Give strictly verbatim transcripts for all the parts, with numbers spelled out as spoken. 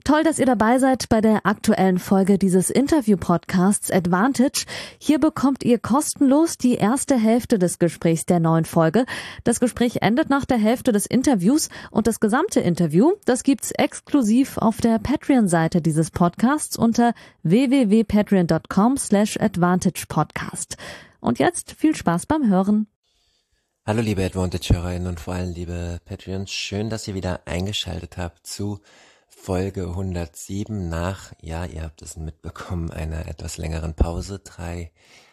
Toll, dass ihr dabei seid bei der aktuellen Folge dieses Interview-Podcasts Advantage. Hier bekommt ihr kostenlos die erste Hälfte des Gesprächs der neuen Folge. Das Gespräch endet nach der Hälfte des Interviews und das gesamte Interview, das gibt's exklusiv auf der Patreon-Seite dieses Podcasts unter w w w punkt patreon punkt com slash advantage podcast. Und jetzt viel Spaß beim Hören. Hallo liebe Advantage-Hörerinnen und vor allem liebe Patreons, schön, dass ihr wieder eingeschaltet habt zu Folge hundertsieben nach, ja, ihr habt es mitbekommen, einer etwas längeren Pause, drei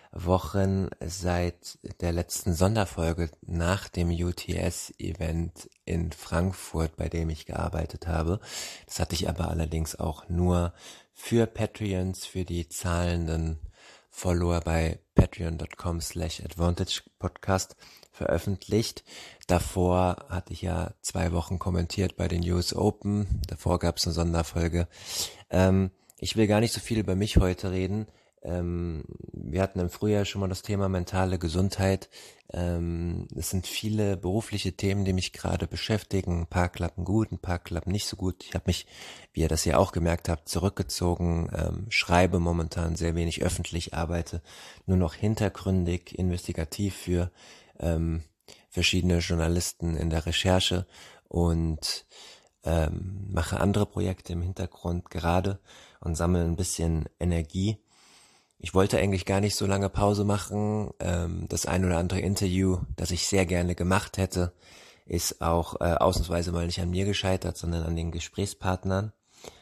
Wochen seit der letzten Sonderfolge nach dem U T S-Event in Frankfurt, bei dem ich gearbeitet habe. Das hatte ich aber allerdings auch nur für Patreons, für die zahlenden Follower bei patreon punkt com slash advantage podcast veröffentlicht. Davor hatte ich ja zwei Wochen kommentiert bei den U S Open. Davor gab es eine Sonderfolge. Ähm, ich will gar nicht so viel über mich heute reden. Ähm, wir hatten im Frühjahr schon mal das Thema mentale Gesundheit. Ähm, es sind viele berufliche Themen, die mich gerade beschäftigen. Ein paar klappen gut, ein paar klappen nicht so gut. Ich habe mich, wie ihr das ja auch gemerkt habt, zurückgezogen, ähm, schreibe momentan sehr wenig öffentlich, arbeite nur noch hintergründig, investigativ für ähm, verschiedene Journalisten in der Recherche und ähm, mache andere Projekte im Hintergrund gerade und sammle ein bisschen Energie. Ich wollte eigentlich gar nicht so lange Pause machen. Ähm, das ein oder andere Interview, das ich sehr gerne gemacht hätte, ist auch äh, ausnahmsweise mal nicht an mir gescheitert, sondern an den Gesprächspartnern.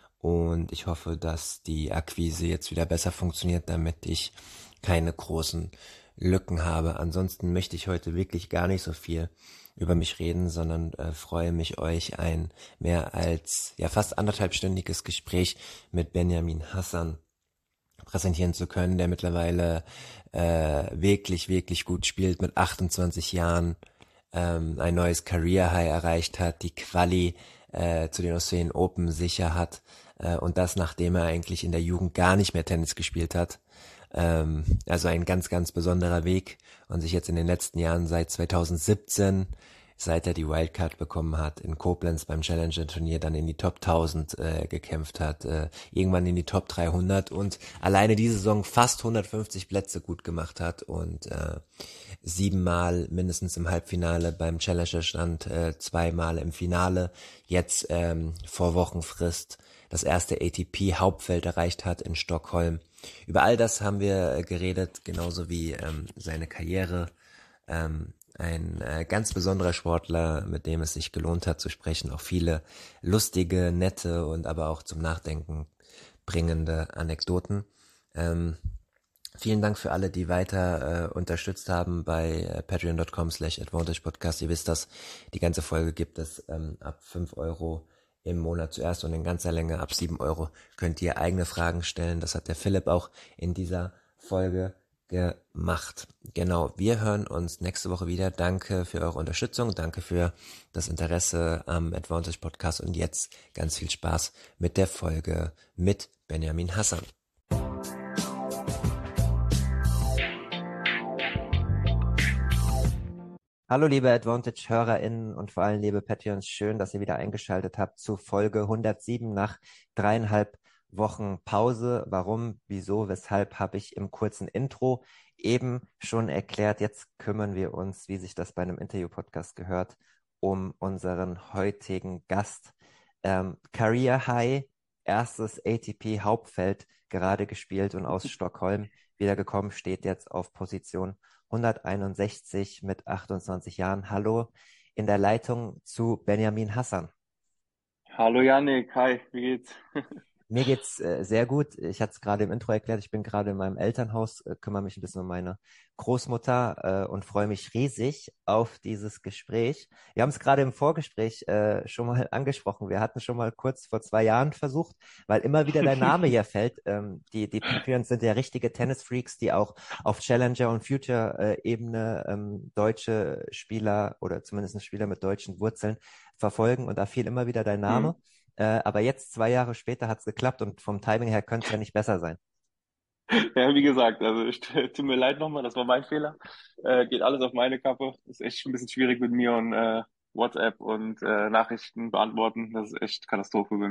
Und ich hoffe, dass die Akquise jetzt wieder besser funktioniert, damit ich keine großen Lücken habe. Ansonsten möchte ich heute wirklich gar nicht so viel über mich reden, sondern äh, freue mich, euch ein mehr als ja fast anderthalbstündiges Gespräch mit Benjamin Hassan präsentieren zu können, der mittlerweile äh, wirklich, wirklich gut spielt, mit achtundzwanzig Jahren ähm, ein neues Career High erreicht hat, die Quali äh, zu den Australian Open sicher hat äh, und das, nachdem er eigentlich in der Jugend gar nicht mehr Tennis gespielt hat. Ähm, also ein ganz, ganz besonderer Weg und sich jetzt in den letzten Jahren seit zweitausendsiebzehn, seit er die Wildcard bekommen hat, in Koblenz beim Challenger-Turnier dann in die Top tausend äh, gekämpft hat, äh, irgendwann in die Top dreihundert und alleine diese Saison fast hundertfünfzig Plätze gut gemacht hat und äh, siebenmal mindestens im Halbfinale beim Challenger stand, äh, zweimal im Finale, jetzt ähm, vor Wochenfrist das erste A T P-Hauptfeld erreicht hat in Stockholm. Über all das haben wir geredet, genauso wie ähm, seine Karriere. Ähm, ein äh, ganz besonderer Sportler, mit dem es sich gelohnt hat zu sprechen. Auch viele lustige, nette und aber auch zum Nachdenken bringende Anekdoten. Ähm, vielen Dank für alle, die weiter äh, unterstützt haben bei äh, patreon punkt com slash advantage podcast. Ihr wisst das, die ganze Folge gibt es ähm, ab fünf Euro im Monat zuerst und in ganzer Länge ab sieben Euro könnt ihr eigene Fragen stellen. Das hat der Philipp auch in dieser Folge gemacht. Genau, wir hören uns nächste Woche wieder. Danke für eure Unterstützung, danke für das Interesse am Advantage Podcast und jetzt ganz viel Spaß mit der Folge mit Benjamin Hassan. Hallo liebe Advantage-HörerInnen und vor allem liebe Patreons, schön, dass ihr wieder eingeschaltet habt zu Folge hundertsieben nach dreieinhalb Wochen Pause. Warum, wieso, weshalb habe ich im kurzen Intro eben schon erklärt. Jetzt kümmern wir uns, wie sich das bei einem Interview-Podcast gehört, um unseren heutigen Gast. Ähm, Career High, erstes A T P-Hauptfeld gerade gespielt und aus Stockholm wiedergekommen, steht jetzt auf Position hunderteinundsechzig mit achtundzwanzig Jahren. Hallo in der Leitung zu Benjamin Hassan. Hallo Yannick, hi, wie geht's? Mir geht's äh, sehr gut. Ich hatte es gerade im Intro erklärt, ich bin gerade in meinem Elternhaus, äh, kümmere mich ein bisschen um meine Großmutter äh, und freue mich riesig auf dieses Gespräch. Wir haben es gerade im Vorgespräch äh, schon mal angesprochen. Wir hatten schon mal kurz vor zwei Jahren versucht, weil immer wieder dein Name hier fällt. Ähm, die die Patreons sind ja richtige Tennisfreaks, die auch auf Challenger- und Future-Ebene ähm, deutsche Spieler oder zumindest Spieler mit deutschen Wurzeln verfolgen. Und da fiel immer wieder dein Name. Mhm. Äh, aber jetzt, zwei Jahre später, hat es geklappt und vom Timing her könnte es ja nicht besser sein. Ja, wie gesagt, also ich, tut mir leid nochmal, das war mein Fehler. Äh, geht alles auf meine Kappe. Ist echt ein bisschen schwierig mit mir und äh, WhatsApp und äh, Nachrichten beantworten. Das ist echt Katastrophe bei mir.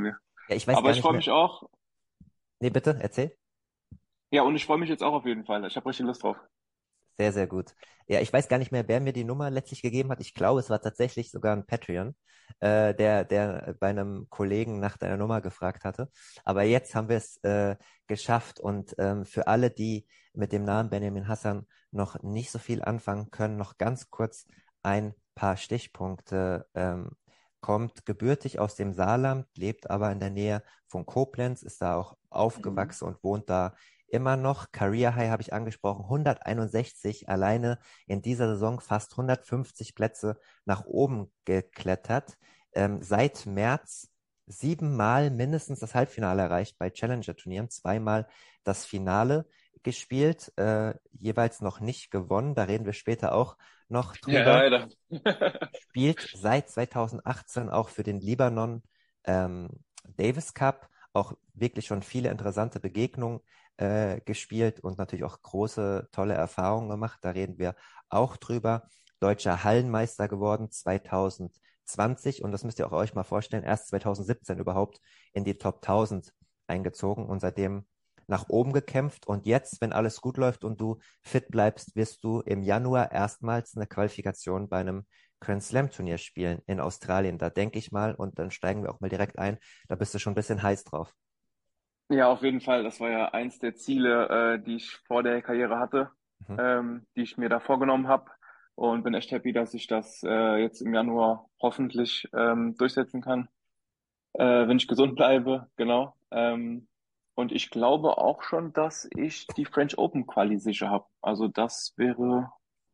Ja, ich weiß Aber gar ich nicht freue mehr. mich auch. Nee, bitte, erzähl. Ja, und ich freue mich jetzt auch auf jeden Fall. Ich habe richtig Lust drauf. Sehr, sehr gut. Ja, ich weiß gar nicht mehr, wer mir die Nummer letztlich gegeben hat. Ich glaube, es war tatsächlich sogar ein Patreon, äh, der, der bei einem Kollegen nach deiner Nummer gefragt hatte. Aber jetzt haben wir es äh, geschafft. Und ähm, für alle, die mit dem Namen Benjamin Hassan noch nicht so viel anfangen können, noch ganz kurz ein paar Stichpunkte. Ähm, kommt gebürtig aus dem Saarland, lebt aber in der Nähe von Koblenz, ist da auch Mhm. aufgewachsen und wohnt da immer noch. Career High habe ich angesprochen, hunderteinundsechzig, alleine in dieser Saison fast hundertfünfzig Plätze nach oben geklettert. Ähm, seit März siebenmal mindestens das Halbfinale erreicht bei Challenger-Turnieren, zweimal das Finale gespielt, äh, jeweils noch nicht gewonnen. Da reden wir später auch noch Ja, drüber. leider. Spielt seit zweitausendachtzehn auch für den Libanon ähm, Davis Cup, auch wirklich schon viele interessante Begegnungen äh, gespielt und natürlich auch große, tolle Erfahrungen gemacht. Da reden wir auch drüber. Deutscher Hallenmeister geworden zweitausendzwanzig, und das müsst ihr auch euch mal vorstellen, erst zweitausendsiebzehn überhaupt in die Top tausend eingezogen und seitdem nach oben gekämpft. Und jetzt, wenn alles gut läuft und du fit bleibst, wirst du im Januar erstmals eine Qualifikation bei einem Grand Slam Turnier spielen in Australien. Da denke ich mal, und dann steigen wir auch mal direkt ein, da bist du schon ein bisschen heiß drauf. Ja, auf jeden Fall. Das war ja eins der Ziele, äh, die ich vor der Karriere hatte, Mhm. ähm, die ich mir da vorgenommen habe. Und bin echt happy, dass ich das äh, jetzt im Januar hoffentlich ähm, durchsetzen kann, äh, wenn ich gesund bleibe, genau. Ähm, und ich glaube auch schon, dass ich die French Open Quali sicher habe. Also das wäre,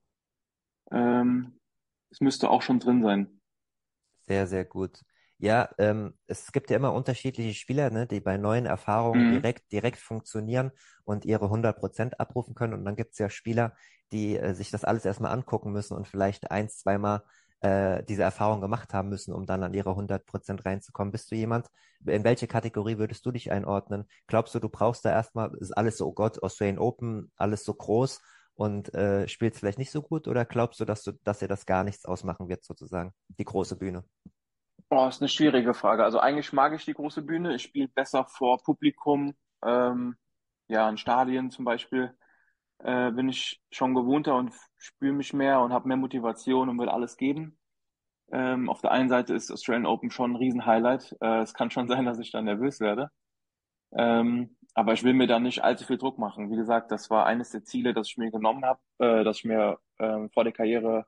ähm, es müsste auch schon drin sein. Sehr, sehr gut. Ja, ähm, es gibt ja immer unterschiedliche Spieler, ne, die bei neuen Erfahrungen Mhm. direkt, direkt funktionieren und ihre hundert Prozent abrufen können. Und dann gibt es ja Spieler, die äh, sich das alles erstmal angucken müssen und vielleicht ein, zweimal äh, diese Erfahrung gemacht haben müssen, um dann an ihre hundert Prozent reinzukommen. Bist du jemand, in welche Kategorie würdest du dich einordnen? Glaubst du, du brauchst da erstmal, ist alles so, oh Gott, Australian Open, alles so groß und äh, spielst vielleicht nicht so gut? Oder glaubst du, dass du, dass dir das gar nichts ausmachen wird, sozusagen, die große Bühne? Oh, ist eine schwierige Frage. Also eigentlich mag ich die große Bühne. Ich spiele besser vor Publikum. Ähm, ja, in Stadien zum Beispiel äh, bin ich schon gewohnter und spüre mich mehr und habe mehr Motivation und will alles geben. Ähm, auf der einen Seite ist Australian Open schon ein Riesen-Highlight. Äh, es kann schon sein, dass ich dann nervös werde. Ähm, aber ich will mir da nicht allzu viel Druck machen. Wie gesagt, das war eines der Ziele, das ich mir genommen habe, äh, dass ich mir ähm, vor der Karriere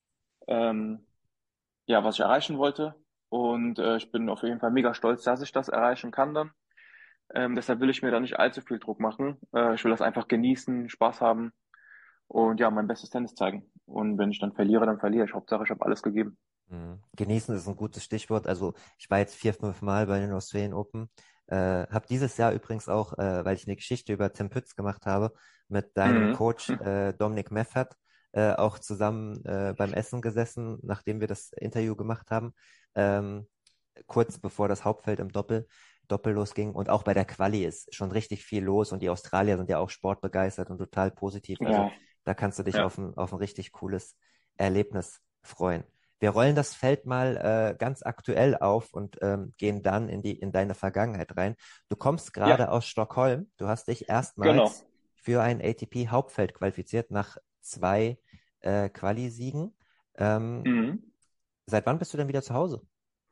ähm, ja, was ich erreichen wollte. Und äh, ich bin auf jeden Fall mega stolz, dass ich das erreichen kann dann. Ähm, deshalb will ich mir da nicht allzu viel Druck machen. Äh, ich will das einfach genießen, Spaß haben und ja, mein bestes Tennis zeigen. Und wenn ich dann verliere, dann verliere ich. Hauptsache, ich habe alles gegeben. Mhm. Genießen ist ein gutes Stichwort. Also ich war jetzt vier, fünf Mal bei den Australian Open. Äh, habe dieses Jahr übrigens auch, äh, weil ich eine Geschichte über Tim Pütz gemacht habe, mit deinem Mhm. Coach äh, Dominik Meffert äh, auch zusammen äh, beim Essen gesessen, nachdem wir das Interview gemacht haben, ähm, kurz bevor das Hauptfeld im Doppel, Doppel losging. Und auch bei der Quali ist schon richtig viel los und die Australier sind ja auch sportbegeistert und total positiv. Also Ja, da kannst du dich ja. auf ein, auf ein richtig cooles Erlebnis freuen. Wir rollen das Feld mal äh, ganz aktuell auf und ähm, gehen dann in die in deine Vergangenheit rein. Du kommst Ja, gerade aus Stockholm. Du hast dich genau. erstmals für ein A T P-Hauptfeld qualifiziert nach zwei äh, Quali-Siegen. Ähm, Mhm. seit wann bist du denn wieder zu Hause?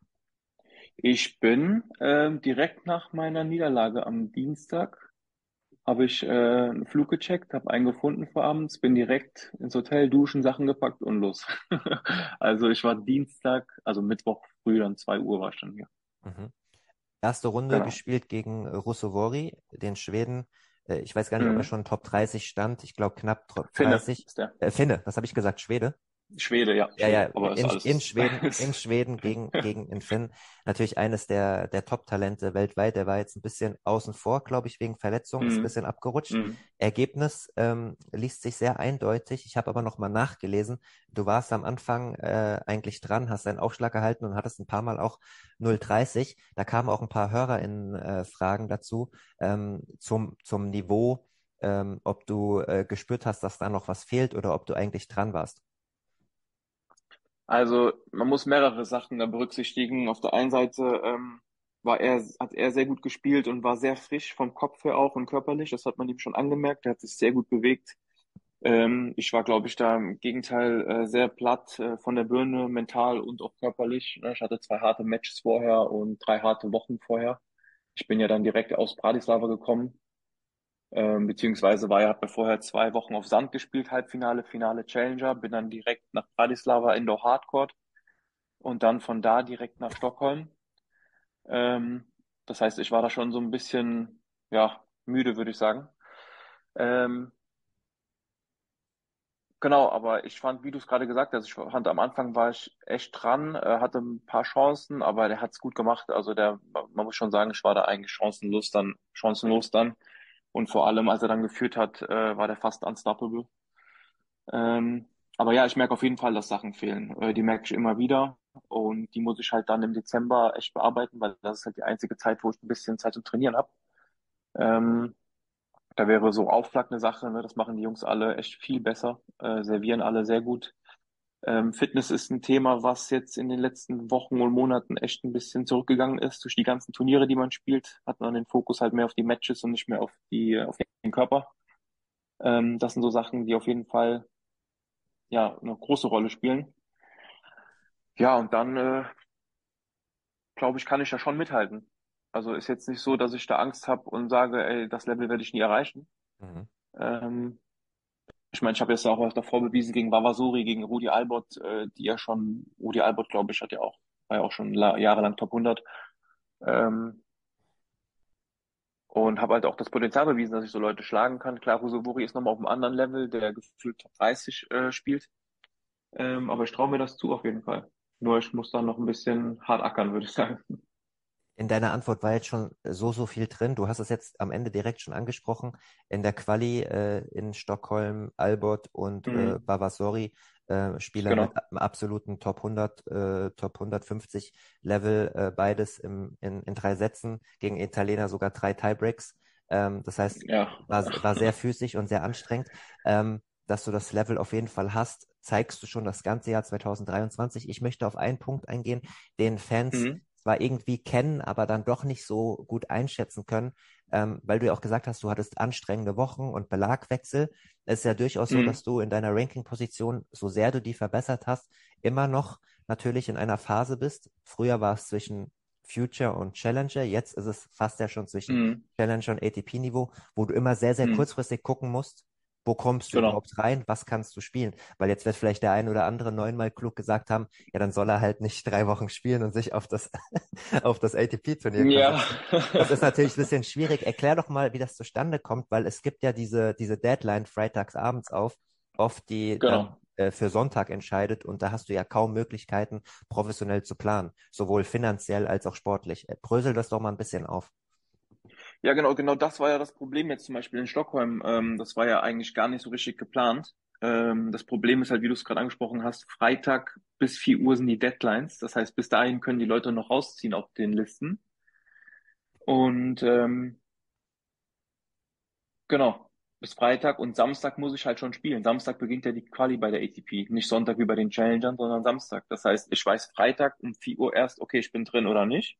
Ich bin ähm, direkt nach meiner Niederlage am Dienstag habe ich äh, einen Flug gecheckt, habe einen gefunden vor abends, bin direkt ins Hotel, duschen, Sachen gepackt und los. Also ich war Dienstag, also Mittwoch früh, dann zwei Uhr war ich dann hier. Mhm. Erste Runde Genau. gespielt gegen äh, Russovori, den Schweden. Äh, ich weiß gar nicht, ob er Mhm. schon Top dreißig stand. Ich glaube knapp Top Finne dreißig. ist der. Äh, Finne, was habe ich gesagt? Schwede? Schwede, ja, Ja, ja, Schwede. Aber ist in, in alles. Schweden, in Ist, Schweden gegen, gegen in Finn. Natürlich eines der, der Top-Talente weltweit. Der war jetzt ein bisschen außen vor, glaube ich, wegen Verletzung, ist ein mhm. bisschen abgerutscht. Mhm. Ergebnis ähm, liest sich sehr eindeutig. Ich habe aber noch mal nachgelesen. Du warst am Anfang äh, eigentlich dran, hast deinen Aufschlag gehalten und hattest ein paar Mal auch null dreißig. Da kamen auch ein paar HörerInnen äh, Fragen dazu ähm, zum, zum Niveau, ähm, ob du äh, gespürt hast, dass da noch was fehlt oder ob du eigentlich dran warst. Also man muss mehrere Sachen da berücksichtigen. Auf der einen Seite, ähm, war er, hat er sehr gut gespielt und war sehr frisch vom Kopf her auch und körperlich. Das hat man ihm schon angemerkt. Er hat sich sehr gut bewegt. Ähm, ich war, glaube ich, da im Gegenteil äh, sehr platt äh, von der Birne, mental und auch körperlich. Ne? Ich hatte zwei harte Matches vorher und drei harte Wochen vorher. Ich bin ja dann direkt aus Bratislava gekommen, ähm, beziehungsweise war ja, hab ja vorher zwei Wochen auf Sand gespielt, Halbfinale, Finale, Challenger, bin dann direkt nach Bratislava Indoor Hardcourt und dann von da direkt nach Stockholm. Ähm, das heißt, ich war da schon so ein bisschen, ja, müde, würde ich sagen. Ähm, genau, aber ich fand, wie du es gerade gesagt hast, ich fand, am Anfang war ich echt dran, äh, hatte ein paar Chancen, aber der hat es gut gemacht. Also der, man muss schon sagen, ich war da eigentlich chancenlos dann, chancenlos dann. Und vor allem, als er dann geführt hat, äh, war der fast unstoppable. Ähm, aber ja, ich merke auf jeden Fall, dass Sachen fehlen. Äh, die merke ich immer wieder. Und die muss ich halt dann im Dezember echt bearbeiten, weil das ist halt die einzige Zeit, wo ich ein bisschen Zeit zum Trainieren habe. Ähm, Da wäre so Aufschlag eine Sache, ne? Das machen die Jungs alle echt viel besser, äh, servieren alle sehr gut. Ähm, Fitness ist ein Thema, was jetzt in den letzten Wochen und Monaten echt ein bisschen zurückgegangen ist. Durch die ganzen Turniere, die man spielt, hat man den Fokus halt mehr auf die Matches und nicht mehr auf die, auf den Körper. Ähm, das sind so Sachen, die auf jeden Fall ja eine große Rolle spielen. Ja, und dann äh, glaube ich, kann ich da schon mithalten. Also ist jetzt nicht so, dass ich da Angst habe und sage, ey, das Level werde ich nie erreichen. Mhm. Ähm, Ich meine, ich habe jetzt auch was davor bewiesen gegen Vavasori, gegen Rudi Albot, äh, die ja schon, Rudi Albot, glaube ich, hat ja auch, war ja auch schon la jahrelang Top hundert. Ähm, und habe halt auch das Potenzial bewiesen, dass ich so Leute schlagen kann. Klar, Rusevori ist nochmal auf einem anderen Level, der gefühlt Top dreißig äh, spielt. Ähm, aber ich traue mir das zu auf jeden Fall. Nur ich muss dann noch ein bisschen hart ackern, würde ich sagen. In deiner Antwort war jetzt schon so, so viel drin. Du hast es jetzt am Ende direkt schon angesprochen. In der Quali äh, in Stockholm, Albot und äh, Mhm, Vavasori, äh, Spieler mit genau. einem absoluten Top hundert, äh, Top hundertfünfzig Level, äh, beides im, in, in drei Sätzen, gegen Italiener sogar drei Tiebreaks. Ähm, das heißt, Ja, war, ja. war sehr physisch und sehr anstrengend. Ähm, dass du das Level auf jeden Fall hast, zeigst du schon das ganze Jahr zwanzig dreiundzwanzig. Ich möchte auf einen Punkt eingehen, den Fans Mhm, zwar irgendwie kennen, aber dann doch nicht so gut einschätzen können, ähm, weil du ja auch gesagt hast, du hattest anstrengende Wochen und Belagwechsel. Es ist ja durchaus so, dass mhm, du in deiner Ranking-Position, so sehr du die verbessert hast, immer noch natürlich in einer Phase bist. Früher war es zwischen Future und Challenger, jetzt ist es fast ja schon zwischen mhm, Challenger und A T P-Niveau, wo du immer sehr, sehr mhm, kurzfristig gucken musst, wo kommst du genau. überhaupt rein, was kannst du spielen? Weil jetzt wird vielleicht der ein oder andere neunmal klug gesagt haben, ja, dann soll er halt nicht drei Wochen spielen und sich auf das, auf das A T P-Turnier Ja. konzentrieren. Das ist natürlich ein bisschen schwierig. Erklär doch mal, wie das zustande kommt, weil es gibt ja diese, diese Deadline freitags abends auf, oft die dann Genau. äh, für Sonntag entscheidet und da hast du ja kaum Möglichkeiten, professionell zu planen, sowohl finanziell als auch sportlich. Äh, Brösel das doch mal ein bisschen auf. Ja, genau, genau das war ja das Problem jetzt zum Beispiel in Stockholm. Ähm, das war ja eigentlich gar nicht so richtig geplant. Ähm, das Problem ist halt, wie du es gerade angesprochen hast, Freitag bis vier Uhr sind die Deadlines. Das heißt, bis dahin können die Leute noch rausziehen auf den Listen. Und ähm, genau, bis Freitag und Samstag muss ich halt schon spielen. Samstag beginnt ja die Quali bei der A T P. Nicht Sonntag wie bei den Challengern, sondern Samstag. Das heißt, ich weiß Freitag um vier Uhr erst, okay, ich bin drin oder nicht.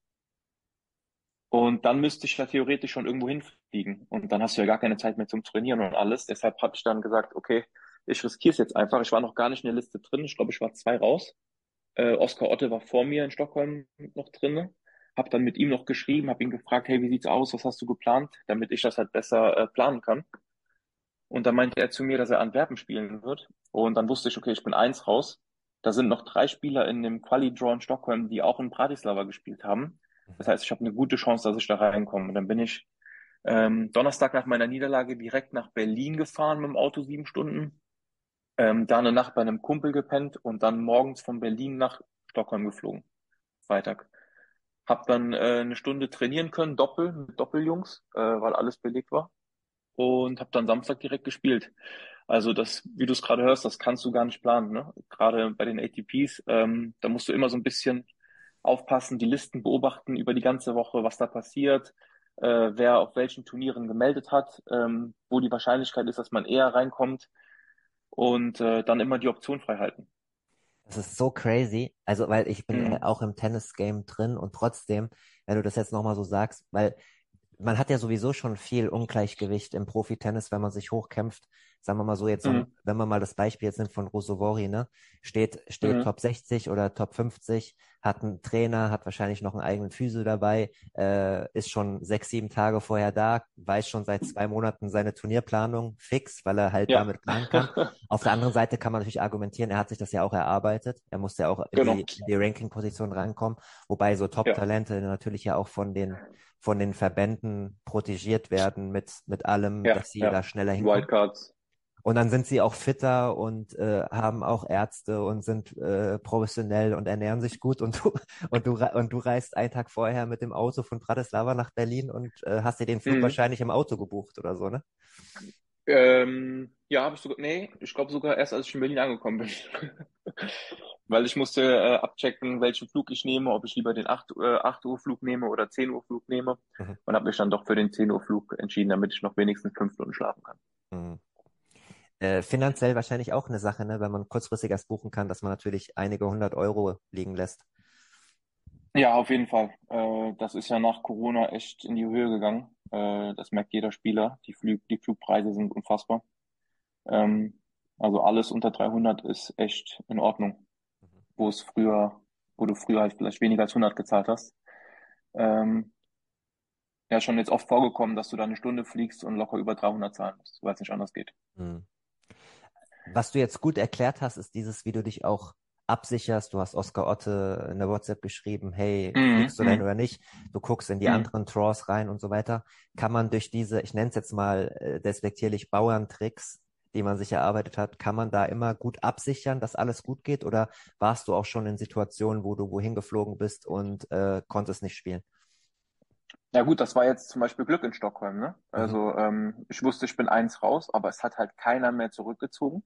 Und dann müsste ich ja theoretisch schon irgendwo hinfliegen. Und dann hast du ja gar keine Zeit mehr zum Trainieren und alles. Deshalb habe ich dann gesagt, okay, ich riskiere es jetzt einfach. Ich war noch gar nicht in der Liste drin. Ich glaube, ich war zwei raus. Äh, Oskar Otte war vor mir in Stockholm noch drin. Hab dann mit ihm noch geschrieben, habe ihn gefragt, hey, wie sieht's aus? Was hast du geplant? Damit ich das halt besser äh, planen kann. Und dann meinte er zu mir, dass er Antwerpen spielen wird. Und dann wusste ich, okay, ich bin eins raus. Da sind noch drei Spieler in dem Quali-Draw in Stockholm, die auch in Bratislava gespielt haben. Das heißt, ich habe eine gute Chance, dass ich da reinkomme. Und dann bin ich ähm, Donnerstag nach meiner Niederlage direkt nach Berlin gefahren mit dem Auto sieben Stunden. Ähm, da eine Nacht bei einem Kumpel gepennt und dann morgens von Berlin nach Stockholm geflogen. Freitag. Hab dann äh, eine Stunde trainieren können, Doppel, mit Doppeljungs, äh, weil alles belegt war und habe dann Samstag direkt gespielt. Also das, wie du es gerade hörst, das kannst du gar nicht planen, ne? Gerade bei den A T Ps, ähm, da musst du immer so ein bisschen aufpassen, die Listen beobachten über die ganze Woche, was da passiert, äh, wer auf welchen Turnieren gemeldet hat, ähm, wo die Wahrscheinlichkeit ist, dass man eher reinkommt und äh, dann immer die Option frei halten. Das ist so crazy. Also, weil ich bin äh, Mhm. auch im Tennis-Game drin und trotzdem, wenn du das jetzt nochmal so sagst, weil man hat ja sowieso schon viel Ungleichgewicht im Profitennis, wenn man sich hochkämpft. Sagen wir mal so, jetzt, um, Mhm. wenn man mal das Beispiel jetzt nimmt von Ruusuvuori, ne? Steht, steht Mhm. Top sechzig oder Top fünfzig, hat einen Trainer, hat wahrscheinlich noch einen eigenen Physio dabei, äh, ist schon sechs, sieben Tage vorher da, weiß schon seit zwei Monaten seine Turnierplanung fix, weil er halt Ja, damit planen kann. Auf der anderen Seite kann man natürlich argumentieren, er hat sich das ja auch erarbeitet. Er musste ja auch in genau. die, in die Ranking-Position rankommen, wobei so Ja, Top-Talente natürlich ja auch von den von den Verbänden protegiert werden mit, mit allem, ja, dass sie ja. da schneller hinkommen. Wildcards. Und dann sind sie auch fitter und äh, haben auch Ärzte und sind äh, professionell und ernähren sich gut. Und du, und du, rei- und du reist einen Tag vorher mit dem Auto von Bratislava nach Berlin und äh, hast dir den Flug Mhm. wahrscheinlich im Auto gebucht oder so, ne? Ähm, ja, habe ich sogar, nee, ich glaube sogar erst, als ich in Berlin angekommen bin. Weil ich musste äh, abchecken, welchen Flug ich nehme, ob ich lieber den acht äh, acht Uhr Flug nehme oder zehn Uhr Flug nehme. Mhm. Und habe mich dann doch für den zehn Uhr Flug entschieden, damit ich noch wenigstens fünf Stunden schlafen kann. Mhm. Äh, finanziell wahrscheinlich auch eine Sache, ne? Wenn man kurzfristig erst buchen kann, dass man natürlich einige hundert Euro liegen lässt. Ja, auf jeden Fall. Äh, das ist ja nach Corona echt in die Höhe gegangen. Äh, das merkt jeder Spieler. Die Flug, die Flugpreise sind unfassbar. Ähm, also alles unter dreihundert ist echt in Ordnung, wo es früher, wo du früher halt vielleicht weniger als hundert gezahlt hast. Ähm, ja, schon jetzt oft vorgekommen, dass du da eine Stunde fliegst und locker über dreihundert zahlen musst, weil es nicht anders geht. Mhm. Was du jetzt gut erklärt hast, ist dieses, wie du dich auch absicherst. Du hast Oskar Otte in der WhatsApp geschrieben, hey, Mhm, fliegst du denn mhm, oder nicht? Du guckst in die mhm. anderen Draws rein und so weiter. Kann man durch diese, ich nenne es jetzt mal äh, despektierlich Bauerntricks, die man sich erarbeitet hat, kann man da immer gut absichern, dass alles gut geht? Oder warst du auch schon in Situationen, wo du wohin geflogen bist und äh, konntest nicht spielen? Ja gut, das war jetzt zum Beispiel Glück in Stockholm, ne? Mhm. Also ähm, ich wusste, ich bin eins raus, aber es hat halt keiner mehr zurückgezogen.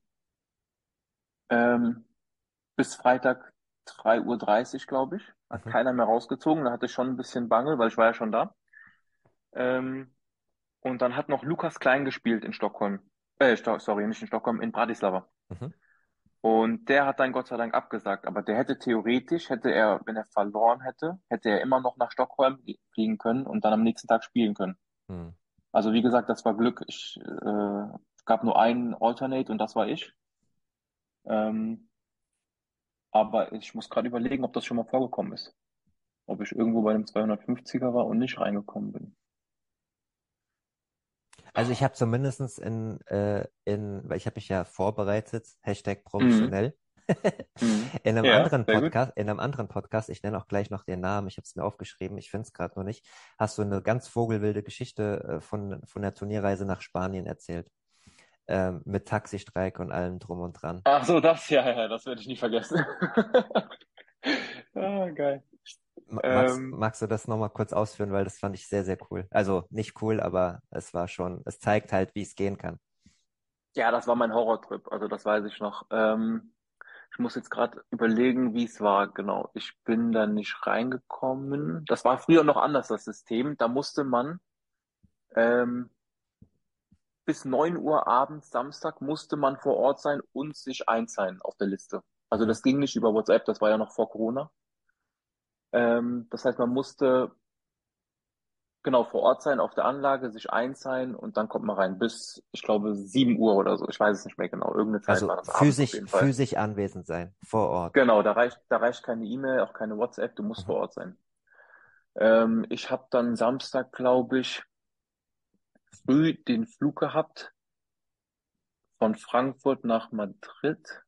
Ähm, bis Freitag drei Uhr dreißig, glaube ich, hat Mhm. keiner mehr rausgezogen. Da hatte ich schon ein bisschen Bange, weil ich war ja schon da. Ähm, und dann hat noch Lukas Klein gespielt in Stockholm. Äh, Sto- sorry, nicht in Stockholm, in Bratislava. Mhm. Und der hat dann Gott sei Dank abgesagt. Aber der hätte theoretisch, hätte er, wenn er verloren hätte, hätte er immer noch nach Stockholm fliegen können und dann am nächsten Tag spielen können. Mhm. Also wie gesagt, das war Glück. Ich, äh, es gab nur einen Alternate und das war ich. Ähm, aber ich muss gerade überlegen, ob das schon mal vorgekommen ist. Ob ich irgendwo bei einem zweihundertfünfziger war und nicht reingekommen bin. Also ich habe zumindestens in, äh, in, weil ich habe mich ja vorbereitet, Hashtag Mhm. professionell, Mhm. in einem Ja, anderen sehr gut. Podcast, in einem anderen Podcast, ich nenne auch gleich noch den Namen, ich habe es mir aufgeschrieben, ich finde es gerade noch nicht, hast du eine ganz vogelwilde Geschichte äh, von, von der Turnierreise nach Spanien erzählt. Ähm, mit Taxistreik und allem drum und dran. Ach so, das, ja, ja, das werde ich nie vergessen. Ah, geil. Ma- Magst, Ähm, magst du das nochmal kurz ausführen, weil das fand ich sehr, sehr cool. Also nicht cool, aber es war schon, es zeigt halt, wie es gehen kann. ja, das war mein Horrortrip, also das weiß ich noch. Ähm, ich muss jetzt gerade überlegen, wie es war. Genau, ich bin da nicht reingekommen. Das war früher noch anders, das System. Da musste man ähm, bis neun Uhr abends Samstag musste man vor Ort sein und sich einzahlen auf der Liste. Also Mhm. das ging nicht über WhatsApp, das war ja noch vor Corona. Ähm, das heißt, man musste genau vor Ort sein auf der Anlage, sich einzahlen und dann kommt man rein. Bis, ich glaube, sieben Uhr oder so. Ich weiß es nicht mehr genau. Irgendeine Zeit Also war das abends auf physisch, jeden Fall. physisch anwesend sein, vor Ort. Genau, da reicht, da reicht keine E-Mail, auch keine WhatsApp, du musst Mhm. vor Ort sein. Ähm, ich habe dann Samstag, glaube ich, früh den Flug gehabt von Frankfurt nach Madrid.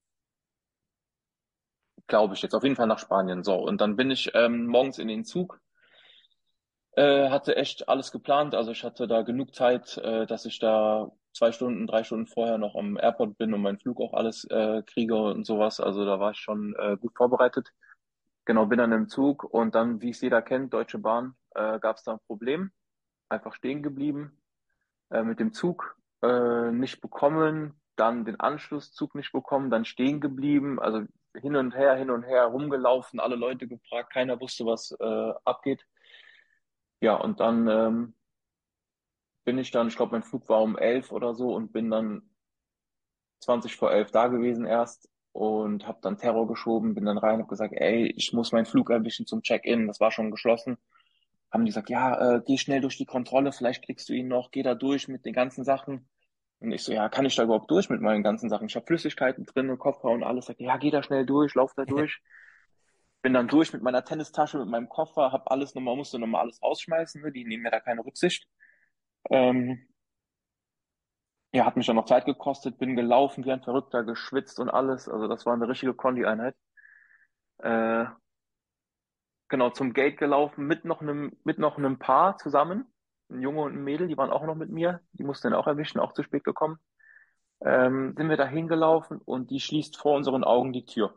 Glaube ich jetzt. Auf jeden Fall nach Spanien. So, und dann bin ich ähm, morgens in den Zug. Äh, hatte echt alles geplant. Also ich hatte da genug Zeit, äh, dass ich da zwei Stunden, drei Stunden vorher noch am Airport bin und meinen Flug auch alles äh, kriege und sowas. Also da war ich schon äh, gut vorbereitet. Genau, bin dann im Zug und dann, wie es jeder kennt, Deutsche Bahn, äh, gab es da ein Problem. Einfach stehen geblieben äh, mit dem Zug, äh, nicht bekommen, dann den Anschlusszug nicht bekommen, dann stehen geblieben, also hin und her, hin und her rumgelaufen, alle Leute gefragt, keiner wusste, was äh, abgeht. Ja, und dann ähm, bin ich dann, ich glaube, mein Flug war um elf oder so und bin dann zwanzig vor elf da gewesen erst. und habe dann Terror geschoben, bin dann rein, habe gesagt, ey, ich muss meinen Flug erwischen zum Check-in, das war schon geschlossen. Haben die gesagt, ja, äh, geh schnell durch die Kontrolle, vielleicht kriegst du ihn noch, geh da durch mit den ganzen Sachen. Und ich so, ja, kann ich da überhaupt durch mit meinen ganzen Sachen? Ich habe Flüssigkeiten drin und Koffer und alles. Sagt, ja, geh da schnell durch, lauf da durch. Bin dann durch mit meiner Tennistasche, mit meinem Koffer, hab alles nochmal, musste nochmal alles rausschmeißen, ne? Die nehmen mir da keine Rücksicht. Ähm, ja, hat mich dann noch Zeit gekostet, bin gelaufen wie ein Verrückter, geschwitzt und alles. Also das war eine richtige Kondi-Einheit. Äh, genau, zum Gate gelaufen mit noch einem, mit noch einem Paar zusammen. Ein Junge und ein Mädel, die waren auch noch mit mir. Die mussten dann auch erwischen, auch zu spät gekommen. Ähm, sind wir da hingelaufen und die schließt vor unseren Augen die Tür.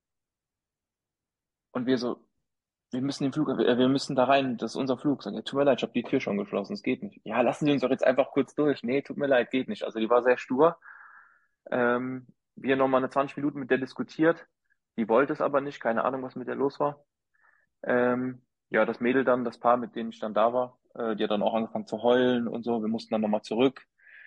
Und wir so, wir müssen den Flug, äh, wir müssen da rein, das ist unser Flug. Sagen, ja, tut mir leid, ich habe die Tür schon geschlossen, es geht nicht. Ja, lassen Sie uns doch jetzt einfach kurz durch. Nee, tut mir leid, geht nicht. Also die war sehr stur. Ähm, wir nochmal eine zwanzig Minuten mit der diskutiert. Die wollte es aber nicht, keine Ahnung, was mit der los war. Ähm, ja, das Mädel dann, das Paar, mit denen ich dann da war, äh, die hat dann auch angefangen zu heulen und so. Wir mussten dann nochmal zurück.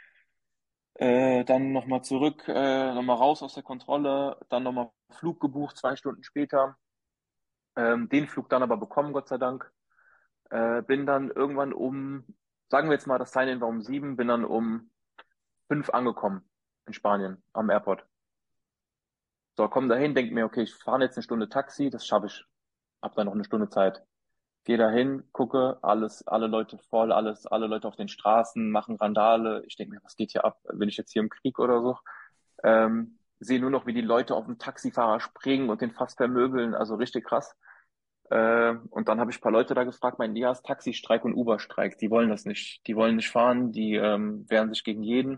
Äh, dann nochmal zurück, äh, nochmal raus aus der Kontrolle, dann nochmal Flug gebucht, zwei Stunden später. Ähm, den Flug dann aber bekommen, Gott sei Dank. Äh, bin dann irgendwann um, sagen wir jetzt mal, das Sign-in war um sieben, bin dann um fünf angekommen in Spanien am Airport. So, komm dahin, denk mir, okay, ich fahre jetzt eine Stunde Taxi, das schaffe ich. Hab dann noch eine Stunde Zeit. Geh dahin, gucke, alles, alle Leute voll, alles, alle Leute auf den Straßen machen Randale. Ich denke mir, was geht hier ab? Bin ich jetzt hier im Krieg oder so? Ähm, sehe nur noch, wie die Leute auf den Taxifahrer springen und den fast vermöbeln, also richtig krass. Äh, und dann habe ich ein paar Leute da gefragt, mein ja, ist Taxistreik und Uber-Streik. Die wollen das nicht. Die wollen nicht fahren, die ähm, wehren sich gegen jeden.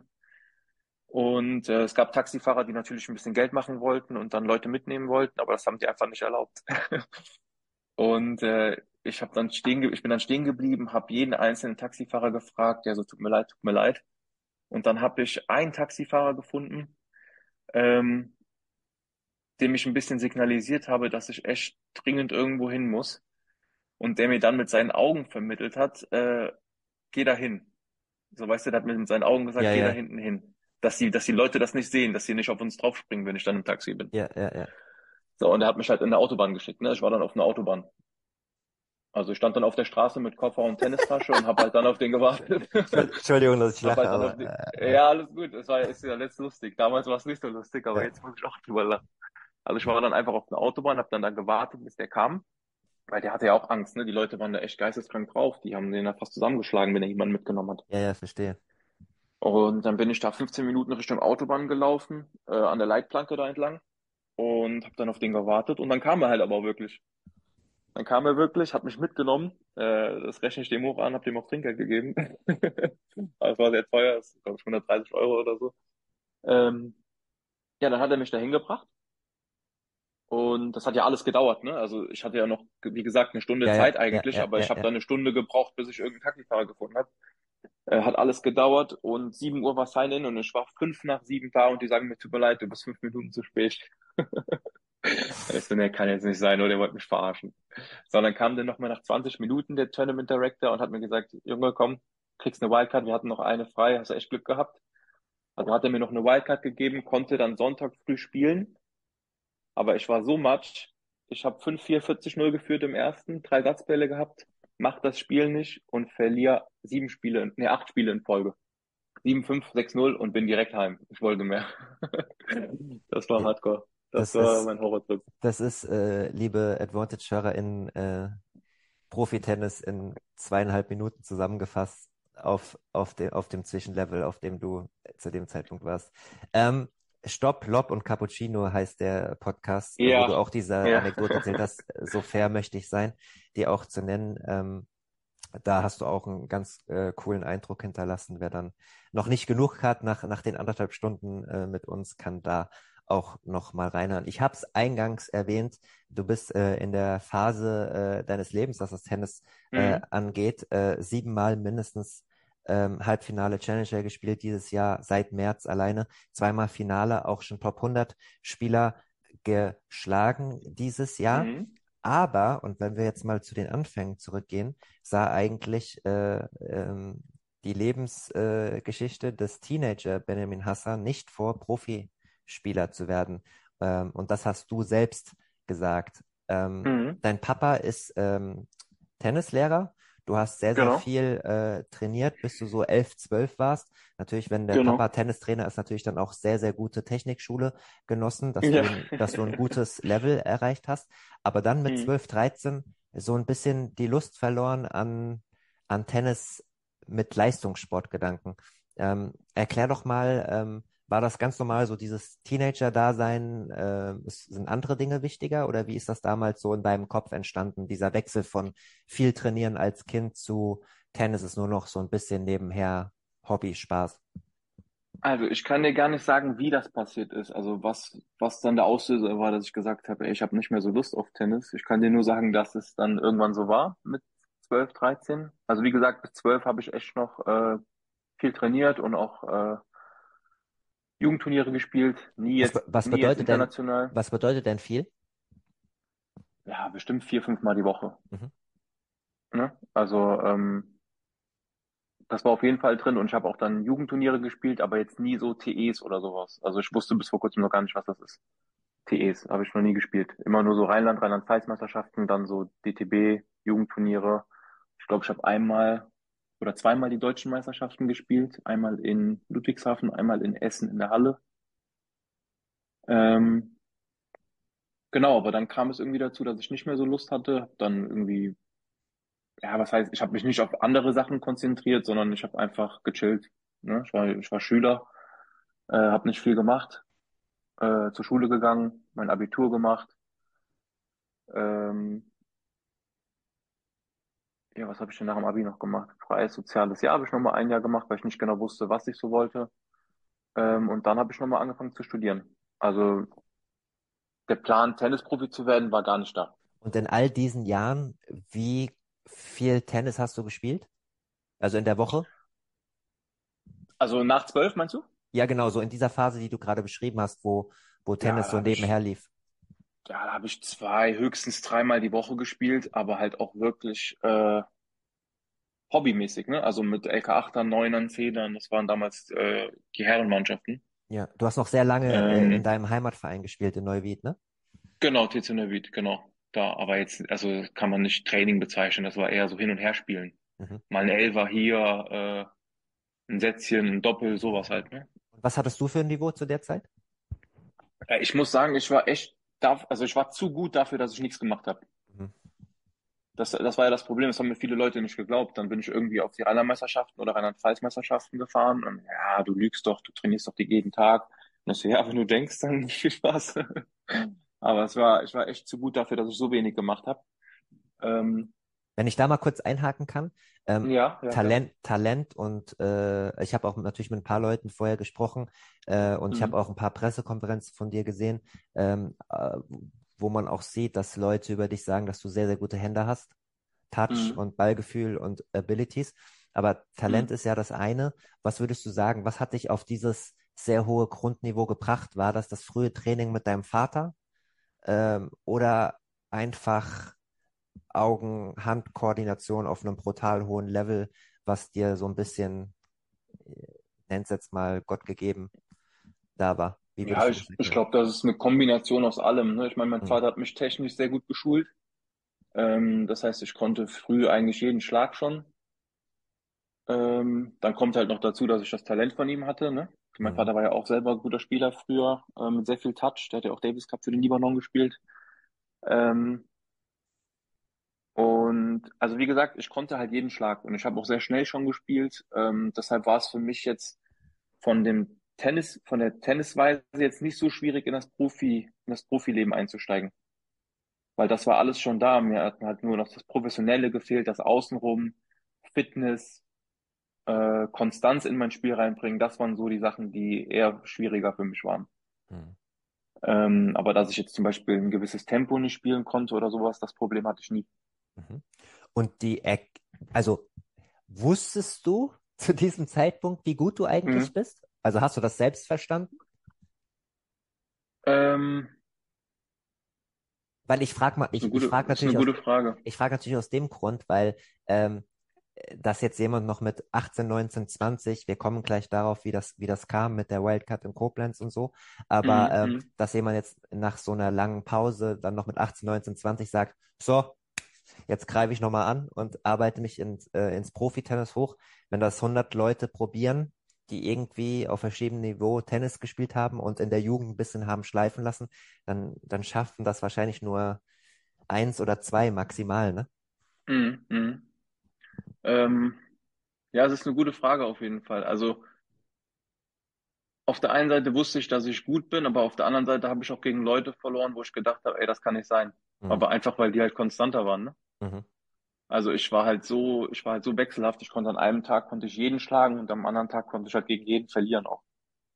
Und äh, es gab Taxifahrer, die natürlich ein bisschen Geld machen wollten und dann Leute mitnehmen wollten, aber das haben die einfach nicht erlaubt. Und äh, ich habe dann stehen, ge- ich bin dann stehen geblieben, habe jeden einzelnen Taxifahrer gefragt, der so tut mir leid, tut mir leid. Und dann habe ich einen Taxifahrer gefunden, ähm, dem ich ein bisschen signalisiert habe, dass ich echt dringend irgendwo hin muss. Und der mir dann mit seinen Augen vermittelt hat, äh, geh da hin. So, weißt du, der hat mir mit seinen Augen Ja, gesagt, geh da ja, hinten hin. Dass die, dass die Leute das nicht sehen, dass sie nicht auf uns draufspringen, wenn ich dann im Taxi bin. ja, ja, ja. So, und er hat mich halt in der Autobahn geschickt, ne? Ich war dann auf einer Autobahn. Also ich stand dann auf der Straße mit Koffer und Tennistasche und habe halt dann auf den gewartet. Entschuldigung, dass ich Hab lache, halt dann auf aber den, äh, ja, alles gut. Es war, ist ja letzt lustig. Damals war es nicht so lustig, aber äh, jetzt muss ich auch drüber lachen. Also ich war dann einfach auf der Autobahn, habe dann da gewartet, bis der kam. Weil der hatte ja auch Angst, ne? Die Leute waren da echt geisteskrank drauf. Die haben den ja fast zusammengeschlagen, wenn er jemanden mitgenommen hat. ja, ja, verstehe. Und dann bin ich da fünfzehn Minuten Richtung Autobahn gelaufen, äh, an der Leitplanke da entlang und habe dann auf den gewartet. Und dann kam er halt aber auch wirklich. Dann kam er wirklich, hat mich mitgenommen. Äh, das rechne ich dem hoch an, habe dem auch Trinkgeld gegeben. Aber es war sehr teuer, das ist, glaube ich, hundertdreißig Euro oder so. Ähm, ja, dann hat er mich da hingebracht. Und das hat ja alles gedauert, ne? Also ich hatte ja noch, wie gesagt, eine Stunde Ja, ja, Zeit ja, eigentlich, ja, aber ja, ich habe ja. da eine Stunde gebraucht, bis ich irgendeinen Taxifahrer gefunden habe. Äh, hat alles gedauert und sieben Uhr war Sign-in und ich war fünf nach sieben da und die sagen mir, tut mir leid, du bist fünf Minuten zu spät. Ich so, nee, kann jetzt nicht sein, oder der wollte mich verarschen. Sondern kam dann nochmal nach zwanzig Minuten der Tournament Director und hat mir gesagt, Junge, komm, kriegst eine Wildcard, wir hatten noch eine frei, hast du echt Glück gehabt. Also hat er mir noch eine Wildcard gegeben, konnte dann Sonntag früh spielen, aber ich war so matsch. Ich habe fünf vier, vierzig null geführt im ersten, drei Satzbälle gehabt, mach das Spiel nicht und verliere sieben Spiele, in- nee, acht Spiele in Folge. Sieben fünf, sechs null und bin direkt heim. Ich wollte mehr. Das war Hardcore. Das Das war ist, mein Horrortrip. das ist, äh, liebe Advantage-HörerInnen, äh, Profi-Tennis in zweieinhalb Minuten zusammengefasst auf, auf, de, auf dem Zwischenlevel, auf dem du zu dem Zeitpunkt warst. Ähm, Stopp, Lob und Cappuccino heißt der Podcast, wo du Ja, auch diese ja. Anekdote erzählt hast. So fair möchte ich sein, die auch zu nennen. Ähm, da hast du auch einen ganz äh, coolen Eindruck hinterlassen. Wer dann noch nicht genug hat nach, nach den anderthalb Stunden äh, mit uns, kann da auch noch mal reinhören. Ich habe es eingangs erwähnt, du bist äh, in der Phase äh, deines Lebens, was das Tennis äh, Mhm. angeht, äh, siebenmal mindestens ähm, Halbfinale Challenger gespielt dieses Jahr, seit März alleine, zweimal Finale, auch schon Top hundert Spieler geschlagen dieses Jahr. Mhm. Aber, und wenn wir jetzt mal zu den Anfängen zurückgehen, sah eigentlich äh, ähm, die Lebensgeschichte äh, Geschichte des Teenager Benjamin Hassan nicht vor, Profispieler zu werden. ähm, und das hast du selbst gesagt. Ähm, Mhm. dein Papa ist ähm, Tennislehrer. Du hast sehr, sehr Genau, viel äh, trainiert, bis du so elf, zwölf warst. Natürlich, wenn der Papa genau. Tennistrainer ist, natürlich dann auch sehr, sehr gute Technikschule genossen, dass du, Ja. ein- dass du ein gutes Level erreicht hast. Aber dann mit Mhm. zwölf, dreizehn so ein bisschen die Lust verloren an, an Tennis mit Leistungssportgedanken. Ähm, erklär doch mal, ähm, war das ganz normal, so dieses Teenager-Dasein, äh, es sind andere Dinge wichtiger oder wie ist das damals so in deinem Kopf entstanden, dieser Wechsel von viel trainieren als Kind zu Tennis ist nur noch so ein bisschen nebenher Hobby, Spaß? Also ich kann dir gar nicht sagen, wie das passiert ist. Also was, was dann der Auslöser war, dass ich gesagt habe, ey, ich habe nicht mehr so Lust auf Tennis. Ich kann dir nur sagen, dass es dann irgendwann so war mit zwölf, dreizehn. Also wie gesagt, bis zwölf habe ich echt noch äh, viel trainiert und auch äh, Jugendturniere gespielt. Nie Was, jetzt, be- was nie jetzt bedeutet denn, international. was bedeutet denn viel? Ja, bestimmt vier, fünf Mal die Woche. Mhm. Ne? Also ähm, das war auf jeden Fall drin und ich habe auch dann Jugendturniere gespielt, aber jetzt nie so T Es oder sowas. Also ich wusste bis vor kurzem noch gar nicht, was das ist. T Es habe ich noch nie gespielt. Immer nur so Rheinland, Rheinland-Pfalz-Meisterschaften, dann so D T B, Jugendturniere. Ich glaube, ich habe einmal oder zweimal die deutschen Meisterschaften gespielt. Einmal in Ludwigshafen, einmal in Essen in der Halle. Ähm, genau, aber dann kam es irgendwie dazu, dass ich nicht mehr so Lust hatte. Hab dann irgendwie, ja, was heißt, ich habe mich nicht auf andere Sachen konzentriert, sondern ich habe einfach gechillt. Ne? Ich war, ich war Schüler, äh, habe nicht viel gemacht, äh, zur Schule gegangen, mein Abitur gemacht. Ähm, Ja, was habe ich denn nach dem Abi noch gemacht? Freies soziales Jahr habe ich nochmal ein Jahr gemacht, weil ich nicht genau wusste, was ich so wollte. Ähm, und dann habe ich nochmal angefangen zu studieren. Also der Plan, Tennisprofi zu werden, war gar nicht da. Und in all diesen Jahren, wie viel Tennis hast du gespielt? Also in der Woche? Also nach zwölf, meinst du? Ja, genau, so in dieser Phase, die du gerade beschrieben hast, wo, wo Ja, Tennis da so habe nebenher ich, lief. ja, da habe ich zwei, höchstens dreimal die Woche gespielt, aber halt auch wirklich äh, hobbymäßig, ne? Also mit L K achtern, neunern, zehnern, das waren damals äh, die Herrenmannschaften. Ja, du hast noch sehr lange äh, in Ähm, deinem Heimatverein gespielt in Neuwied, ne? genau, T C Neuwied, genau. Da, aber jetzt, also kann man nicht Training bezeichnen, das war eher so hin und her spielen. Mhm. Mal ein Elfer hier, äh, ein Sätzchen, ein Doppel, sowas halt, ne? Und was hattest du für ein Niveau zu der Zeit? Äh, Ich muss sagen, ich war echt, da, also ich war zu gut dafür, dass ich nichts gemacht habe. Mhm. Das, das war ja das Problem, das haben mir viele Leute nicht geglaubt. Dann bin ich irgendwie auf die Rheinland-Meisterschaften oder Rheinland-Pfalz-Meisterschaften gefahren und ja, du lügst doch, du trainierst doch die jeden Tag. Und ich so, ja, wenn du denkst, dann viel Spaß. Aber es war, ich war echt zu gut dafür, dass ich so wenig gemacht habe. Ähm, Wenn ich da mal kurz einhaken kann, ähm, ja, ja, gerne. Talent, Talent und äh, ich habe auch natürlich mit ein paar Leuten vorher gesprochen äh, und ich habe Mhm. auch ein paar Pressekonferenzen von dir gesehen, ähm, äh, wo man auch sieht, dass Leute über dich sagen, dass du sehr, sehr gute Hände hast, Touch Mhm. und Ballgefühl und Abilities. Aber Talent Mhm. ist ja das eine. Was würdest du sagen? Was hat dich auf dieses sehr hohe Grundniveau gebracht? War das das frühe Training mit deinem Vater ähm, oder einfach Augen-Hand-Koordination auf einem brutal hohen Level, was dir so ein bisschen, äh, nenn's jetzt mal Gott gegeben, da war. Wie Ja, würdest du das ich, ich erklären? glaube, das ist eine Kombination aus allem. Ne? Ich meine, mein Hm. Vater hat mich technisch sehr gut geschult. Ähm, das heißt, ich konnte früh eigentlich jeden Schlag schon. Ähm, dann kommt halt noch dazu, dass ich das Talent von ihm hatte. Ne? Mein Hm. Vater war ja auch selber ein guter Spieler früher, äh, mit sehr viel Touch. Der hat ja auch Davis Cup für den Libanon gespielt. Ähm, und also wie gesagt, ich konnte halt jeden Schlag und ich habe auch sehr schnell schon gespielt. Ähm, deshalb war es für mich jetzt von dem Tennis, von der Tennisweise jetzt nicht so schwierig in das Profi, in das Profileben einzusteigen. Weil das war alles schon da. Mir hat halt nur noch das Professionelle gefehlt, das Außenrum, Fitness, äh, Konstanz in mein Spiel reinbringen. Das waren so die Sachen, die eher schwieriger für mich waren. Hm. Ähm, aber dass ich jetzt zum Beispiel ein gewisses Tempo nicht spielen konnte oder sowas, das Problem hatte ich nie. Mhm. Und die, Erk also wusstest du zu diesem Zeitpunkt, wie gut du eigentlich Mhm. bist? Also hast du das selbst verstanden? Ähm, Weil ich frage mal, ist eine ich, ich gute, frage ist eine natürlich aus, gute Frage. ich frage natürlich aus dem Grund, weil ähm, dass jetzt jemand noch mit achtzehn, neunzehn, zwanzig, wir kommen gleich darauf, wie das, wie das kam mit der Wildcard in Koblenz und so, aber Mhm. ähm, Mhm. dass jemand jetzt nach so einer langen Pause dann noch mit achtzehn, neunzehn, zwanzig sagt, so, jetzt greife ich nochmal an und arbeite mich ins, äh, ins Profitennis hoch. Wenn das hundert Leute probieren, die irgendwie auf verschiedenem Niveau Tennis gespielt haben und in der Jugend ein bisschen haben schleifen lassen, dann, dann schaffen das wahrscheinlich nur eins oder zwei maximal, ne? Mhm. Mhm. Ähm, ja, es ist eine gute Frage auf jeden Fall. Also auf der einen Seite wusste ich, dass ich gut bin, aber auf der anderen Seite habe ich auch gegen Leute verloren, wo ich gedacht habe, ey, das kann nicht sein. Mhm. Aber einfach, weil die halt konstanter waren, ne? Mhm. Also ich war halt so, ich war halt so wechselhaft. Ich konnte an einem Tag konnte ich jeden schlagen und am anderen Tag konnte ich halt gegen jeden verlieren auch.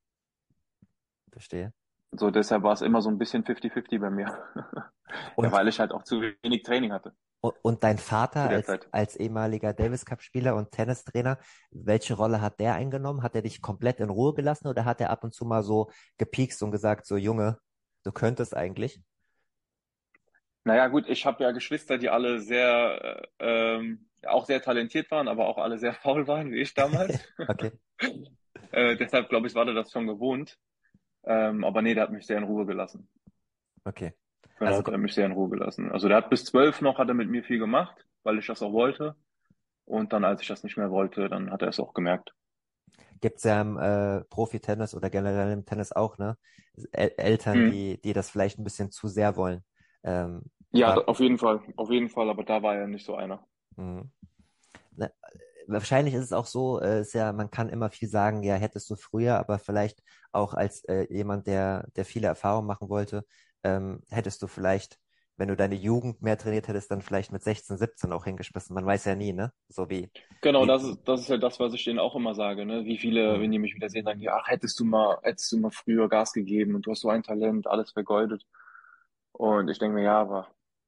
Verstehe. So, deshalb war es immer so ein bisschen fünfzig fünfzig bei mir. Ja, Und weil ich halt auch zu wenig Training hatte U- Und dein zu Vater der als, Zeit. als ehemaliger Davis Cup-Spieler und Tennistrainer, welche Rolle hat der eingenommen? Hat er dich komplett in Ruhe gelassen oder hat er ab und zu mal so gepiekst und gesagt, so Junge, du könntest eigentlich? Naja, gut, ich habe ja Geschwister, die alle sehr, äh, ähm, ja, auch sehr talentiert waren, aber auch alle sehr faul waren, wie ich damals. Okay, Äh, deshalb glaube ich, war der das schon gewohnt. Ähm, aber nee, der hat mich sehr in Ruhe gelassen. okay. Genau, Also der hat mich sehr in Ruhe gelassen. Also der hat bis zwölf noch, hat er mit mir viel gemacht, weil ich das auch wollte. Und dann, als ich das nicht mehr wollte, dann hat er es auch gemerkt. gibt's ja im äh, Profi-Tennis oder generell im Tennis auch, ne? El Eltern, Mhm. die, die das vielleicht ein bisschen zu sehr wollen. Ähm, Ja, war, auf jeden Fall, auf jeden Fall, aber da war er nicht so einer. mh. Ne, wahrscheinlich ist es auch so, äh, ist ja, man kann immer viel sagen, ja, hättest du früher, aber vielleicht auch als äh, jemand, der, der viele Erfahrungen machen wollte, ähm, hättest du vielleicht, wenn du deine Jugend mehr trainiert hättest, dann vielleicht mit sechzehn, siebzehn auch hingeschmissen. Man weiß ja nie, ne? So wie, Genau, wie, das ist, das ist ja das, was ich denen auch immer sage, ne? Wie viele, hm, wenn die mich wieder sehen, sagen die, ach, hättest du mal, hättest du mal früher Gas gegeben und du hast so ein Talent, alles vergeudet. Und ich denke mir, ja, aber,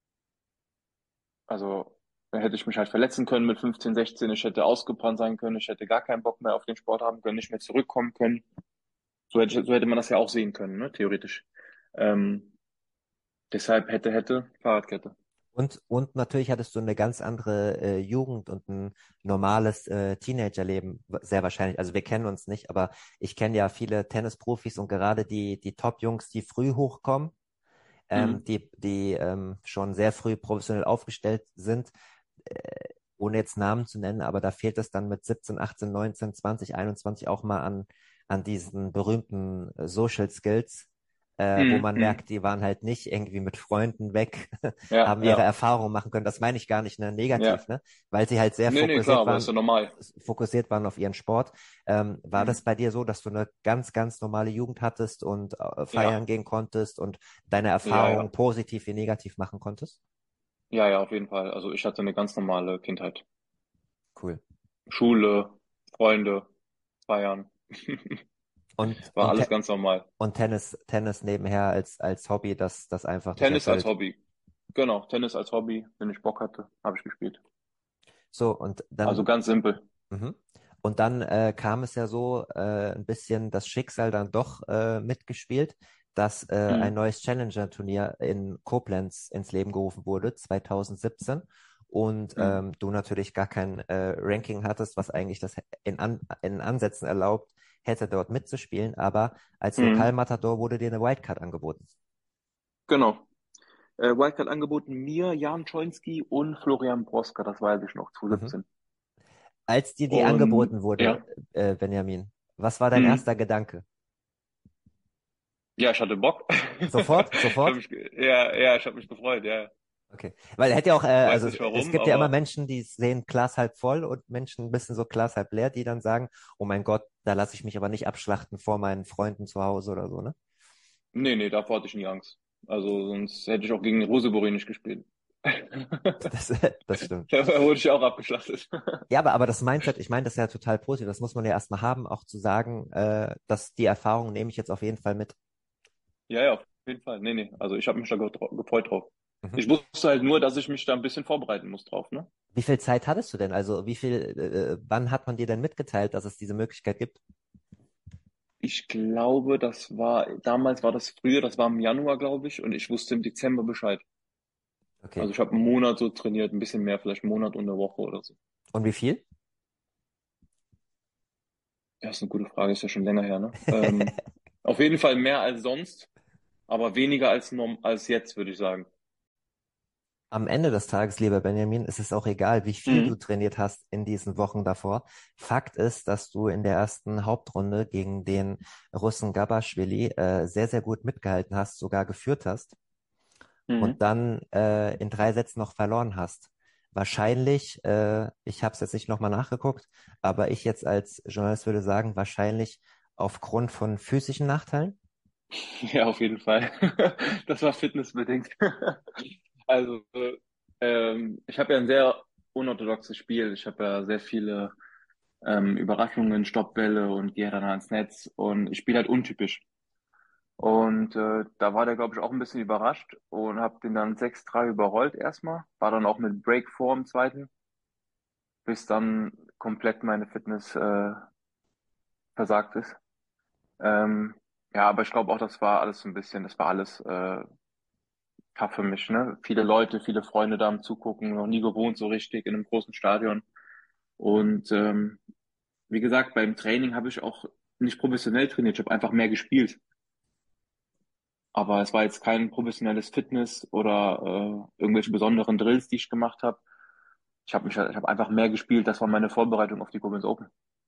also, dann hätte ich mich halt verletzen können mit fünfzehn, sechzehn, ich hätte ausgebrannt sein können, ich hätte gar keinen Bock mehr auf den Sport haben können, nicht mehr zurückkommen können. So hätte, so hätte man das ja auch sehen können, ne? Theoretisch. Ähm, deshalb hätte, hätte, Fahrradkette. und, und natürlich hattest du eine ganz andere äh, Jugend und ein normales äh, Teenagerleben, w- sehr wahrscheinlich. Also wir kennen uns nicht, aber ich kenne ja viele Tennisprofis und gerade die, die Top-Jungs, die früh hochkommen, ähm, Mhm. die, die ähm, schon sehr früh professionell aufgestellt sind, äh, ohne jetzt Namen zu nennen, aber da fehlt es dann mit siebzehn, achtzehn, neunzehn, zwanzig, einundzwanzig auch mal an, an diesen berühmten äh, Social Skills, äh, wo Mhm. man Mhm. merkt, die waren halt nicht irgendwie mit Freunden weg, Ja, haben ihre ja, Erfahrungen machen können. Das meine ich gar nicht, ne, negativ, ja. ne, weil sie halt sehr Nee, nee, klar, fokussiert aber ist waren, ja normal. fokussiert waren auf ihren Sport. Ähm, war das Mhm. bei dir so, dass du eine ganz, ganz normale Jugend hattest und äh, feiern Ja, gehen konntest und deine ja, Erfahrungen ja. positiv wie negativ machen konntest? Ja, ja, auf jeden Fall. Also ich hatte eine ganz normale Kindheit. Cool. Schule, Freunde, Feiern. Und, War und, alles Te ganz normal. und Tennis, Tennis nebenher als, als Hobby, das, das einfach dich Tennis als erfüllt. Hobby. Genau, Tennis als Hobby. Wenn ich Bock hatte, habe ich gespielt. So, und Also dann, ganz simpel. mhm. Und dann äh, kam es ja so äh, ein bisschen das Schicksal dann doch äh, mitgespielt, dass äh, ein Mhm. neues Challenger-Turnier in Koblenz ins Leben gerufen wurde, zwanzig siebzehn. Und Mhm. ähm, du natürlich gar kein äh, Ranking hattest, was eigentlich das in, An in Ansätzen erlaubt hätte, dort mitzuspielen. Aber als Mhm. Lokalmatador wurde dir eine Wildcard angeboten. Genau. Äh, Wildcard angeboten mir, Jan Czolski und Florian Broska, das weiß ich noch, Mhm. zwanzig siebzehn. Als dir die Und angeboten wurde, ja, äh, Benjamin, was war dein mhm. erster Gedanke? Ja, ich hatte Bock. Sofort? Ich habe Sofort? mich, ge- ja, ja, ich habe mich gefreut, ja. Okay. Weil hätte ja auch, äh, Weiß also nicht es warum, gibt ja immer aber Menschen, die sehen Glas halb voll und Menschen ein bisschen so Glas halb leer, die dann sagen, oh mein Gott, da lasse ich mich aber nicht abschlachten vor meinen Freunden zu Hause oder so, ne? nee, nee, davor hatte ich nie Angst. Also sonst hätte ich auch gegen Rosebori nicht gespielt. Das, das stimmt. Da wurde ich auch abgeschlachtet. Ja, aber, aber das Mindset, ich meine, das ist ja total positiv. Das muss man ja erstmal haben, auch zu sagen, äh, dass die Erfahrung nehme ich jetzt auf jeden Fall mit. Ja, ja, auf jeden Fall. Nee, nee. Also ich habe mich da getrau- gefreut drauf. Mhm. Ich wusste halt nur, dass ich mich da ein bisschen vorbereiten muss drauf, ne? Wie viel Zeit hattest du denn? Also wie viel, äh, wann hat man dir denn mitgeteilt, dass es diese Möglichkeit gibt? Ich glaube, das war, damals war das früher, das war im Januar, glaube ich, und ich wusste im Dezember Bescheid. Okay. Also ich habe einen Monat so trainiert, ein bisschen mehr, vielleicht einen Monat und eine Woche oder so. Und wie viel? Ja, ist eine gute Frage, ist ja schon länger her, ne? Ähm, auf jeden Fall mehr als sonst, aber weniger als, norm als jetzt, würde ich sagen. Am Ende des Tages, lieber Benjamin, ist es auch egal, wie viel du Mhm. trainiert hast in diesen Wochen davor. Fakt ist, dass du in der ersten Hauptrunde gegen den Russen Gabashvili äh, sehr, sehr gut mitgehalten hast, sogar geführt hast und Mhm. dann äh, in drei Sätzen noch verloren hast. Wahrscheinlich, äh, ich habe es jetzt nicht nochmal nachgeguckt, aber ich jetzt als Journalist würde sagen, wahrscheinlich aufgrund von physischen Nachteilen. Ja, auf jeden Fall. Das war fitnessbedingt. Also, ähm, ich habe ja ein sehr unorthodoxes Spiel. Ich habe ja sehr viele ähm, Überraschungen, Stoppbälle und gehe dann ans Netz und ich spiele halt untypisch. Und äh, da war der, glaube ich, auch ein bisschen überrascht und habe den dann sechs drei überrollt erstmal. War dann auch mit Break vor im zweiten, bis dann komplett meine Fitness äh, versagt ist. Ähm, ja, aber ich glaube auch, das war alles so ein bisschen, das war alles äh, tough für mich, ne? Viele Leute, viele Freunde da am Zugucken, noch nie gewohnt so richtig in einem großen Stadion. Und ähm, wie gesagt, beim Training habe ich auch nicht professionell trainiert, ich habe einfach mehr gespielt. Aber es war jetzt kein professionelles Fitness oder äh, irgendwelche besonderen Drills, die ich gemacht habe. Ich habe mich, ich habe einfach mehr gespielt. Das war meine Vorbereitung auf die Koblenz Open.